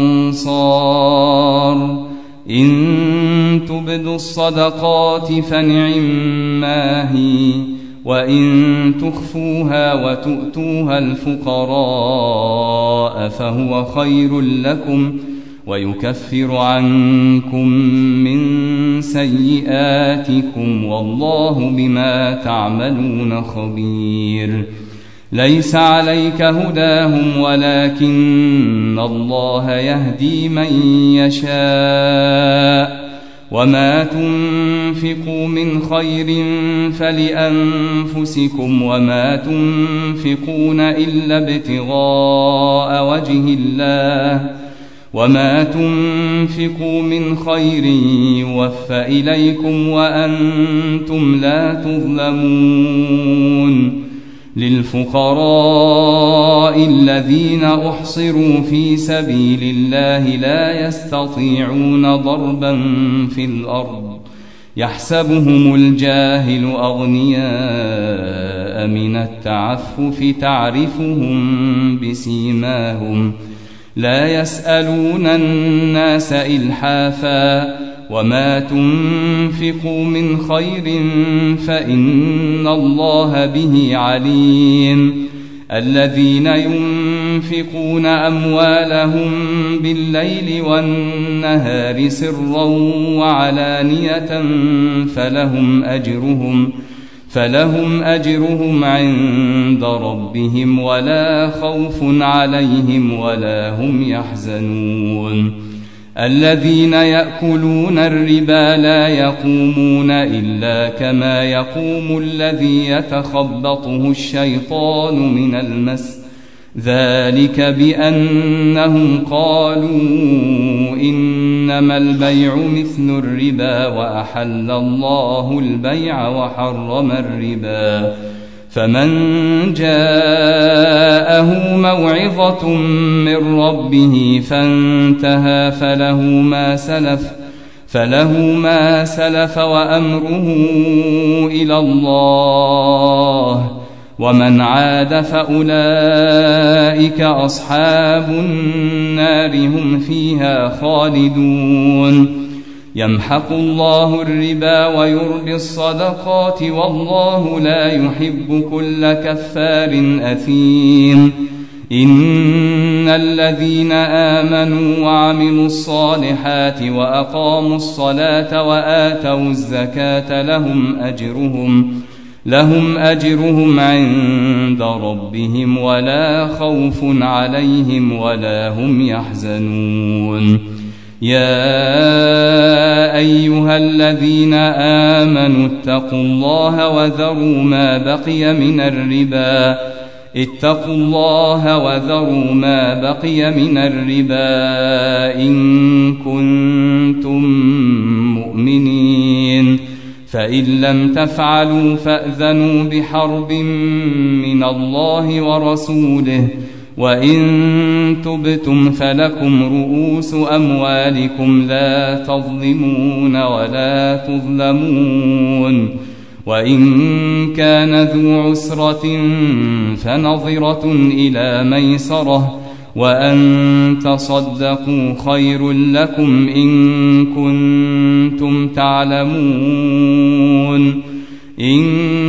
أنصار إن تبدوا الصدقات فنعما هي وإن تخفوها وتؤتوها الفقراء فهو خير لكم ويكفر عنكم من سيئاتكم والله بما تعملون خبير ليس عليك هداهم ولكن الله يهدي من يشاء وما تنفقوا من خير فلأنفسكم وما تنفقون إلا ابتغاء وجه الله وما تنفقوا من خير يوفى إليكم وأنتم لا تظلمون للفقراء الذين أحصروا في سبيل الله لا يستطيعون ضربا في الأرض يحسبهم الجاهل أغنياء من التعفف تعرفهم بسيماهم لا يسألون الناس إلحافا وما تنفقوا من خير فإن الله به عليم الذين ينفقون أموالهم بالليل والنهار سرا وعلانية فلهم أجرهم فلهم أجرهم عند ربهم ولا خوف عليهم ولا هم يحزنون الذين يأكلون الربا لا يقومون إلا كما يقوم الذي يتخبطه الشيطان من المس ذلك بأنهم قالوا إنما البيع مثل الربا وأحل الله البيع وحرم الربا فمن جاءه موعظة من ربه فانتهى فله ما سلف فله ما سلف وأمره إلى الله ومن عاد فأولئك أصحاب النار هم فيها خالدون يمحق الله الربا ويربي الصدقات والله لا يحب كل كفار أثيم إن الذين آمنوا وعملوا الصالحات وأقاموا الصلاة وآتوا الزكاة لهم أجرهم لهم أجرهم عند ربهم ولا خوف عليهم ولا هم يحزنون يا أيها الذين آمنوا اتقوا الله وذروا ما بقي من الربا اتقوا الله وذروا ما بقي من الربا إن كنتم مؤمنين فإن لم تفعلوا فأذنوا بحرب من الله ورسوله وإن تبتم فلكم رؤوس أموالكم لا تظلمون ولا تظلمون وإن كان ذو عسرة فنظرة إلى ميسرة وأن تصدقوا خير لكم إن كنتم تعلمون إن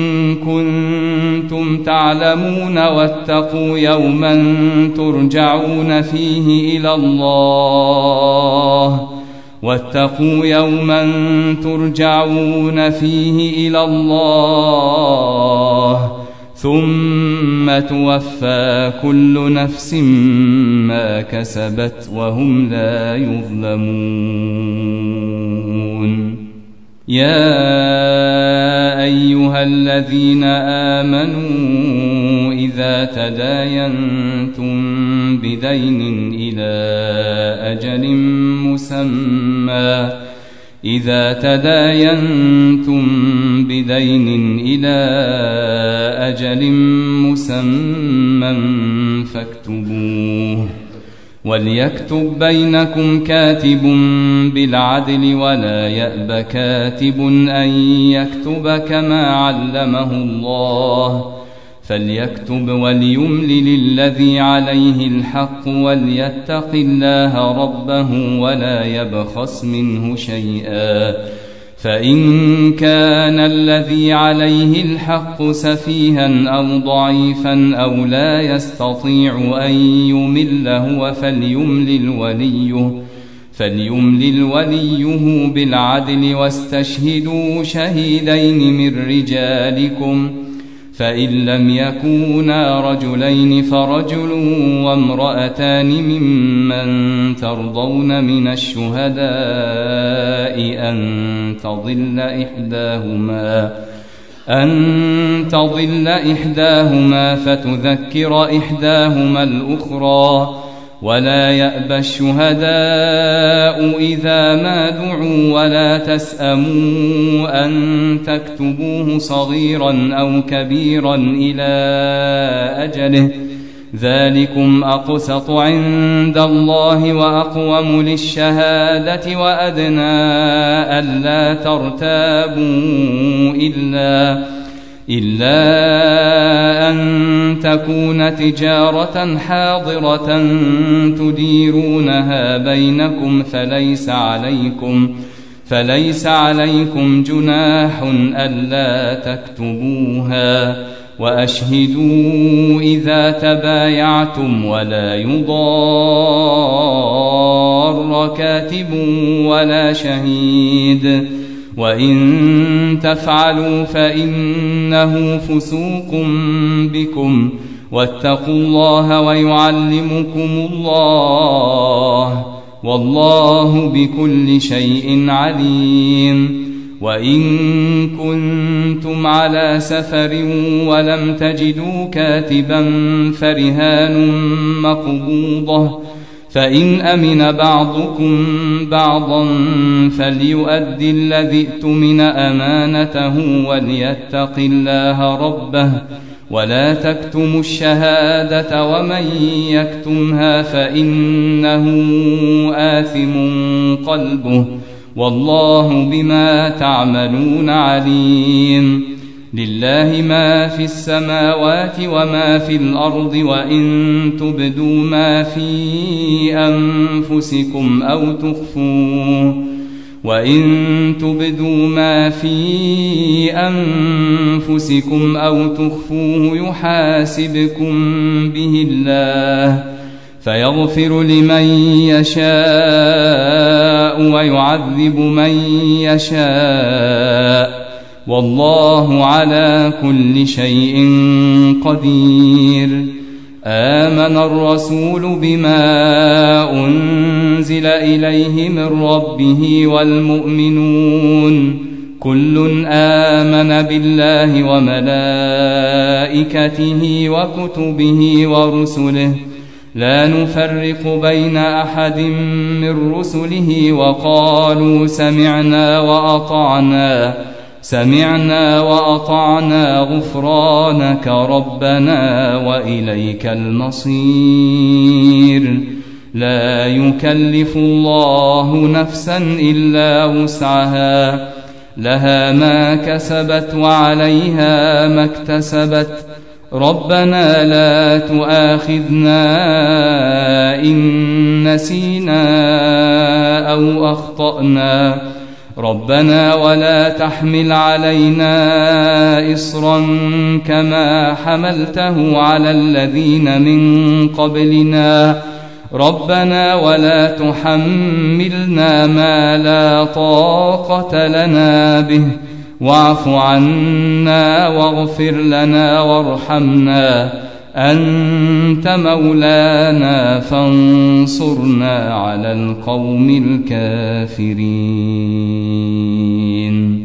كنتم تعلمون واتقوا يوما ترجعون فيه إلى الله واتقوا يوما ترجعون فيه إلى الله ثم توفى كل نفس ما كسبت وهم لا يظلمون يا أيها الذين آمنوا إذا تداينتم بدين إلى أجل مسمى إذا تداينتم بدين إلى أجل مسمى فاكتبوه وليكتب بينكم كاتب بالعدل ولا يأب كاتب أن يكتب كما علمه الله فليكتب وليملل الذي عليه الحق وليتق الله ربه ولا يبخس منه شيئا فإن كان الذي عليه الحق سفيها أو ضعيفا أو لا يستطيع أن يمل هو فليملل وليه فليملل وليه بالعدل واستشهدوا شهيدين من رجالكم فإن لم يكونا رجلين فرجل وامرأتان ممن ترضون من الشهداء أن تضل إحداهما أن تضل إحداهما فتذكر إحداهما الأخرى ولا يأبى الشهداء إذا ما دعوا ولا تسأموا أن تكتبوه صغيرا أو كبيرا إلى أجله ذلكم أقسط عند الله وأقوم للشهادة وأدنى ألا ترتابوا إلا إلا أن تكون تجارة حاضرة تديرونها بينكم فليس عليكم فليس عليكم جناح ألا تكتبوها وأشهدوا إذا تبايعتم ولا يضار كاتب ولا شهيد وإن تفعلوا فإنه فسوق بكم واتقوا الله ويعلمكم الله والله بكل شيء عليم وإن كنتم على سفر ولم تجدوا كاتبا فرهان مقبوضة فإن أمن بعضكم بعضا فليؤدي الذي ائتمن أمانته وليتق الله ربه ولا تكتموا الشهادة ومن يكتمها فإنه آثم قلبه والله بما تعملون عليم لله ما في السماوات وما في الأرض وإن تبدوا ما في أنفسكم أو تخفوه وإن تبدوا ما في أنفسكم أو تخفوه يحاسبكم به الله فيغفر لمن يشاء ويعذب من يشاء والله على كل شيء قدير آمن الرسول بما أنزل إليه من ربه والمؤمنون كل آمن بالله وملائكته وكتبه ورسله لا نفرق بين أحد من رسله وقالوا سمعنا وأطعنا سمعنا وأطعنا غفرانك ربنا وإليك المصير لا يكلف الله نفسا إلا وسعها لها ما كسبت وعليها ما اكتسبت ربنا لا تؤاخذنا إن نسينا أو أخطأنا ربنا ولا تحمل علينا إصرا كما حملته على الذين من قبلنا ربنا ولا تحملنا ما لا طاقة لنا به واعف عنا واغفر لنا وارحمنا أنت مولانا فانصرنا على القوم الكافرين.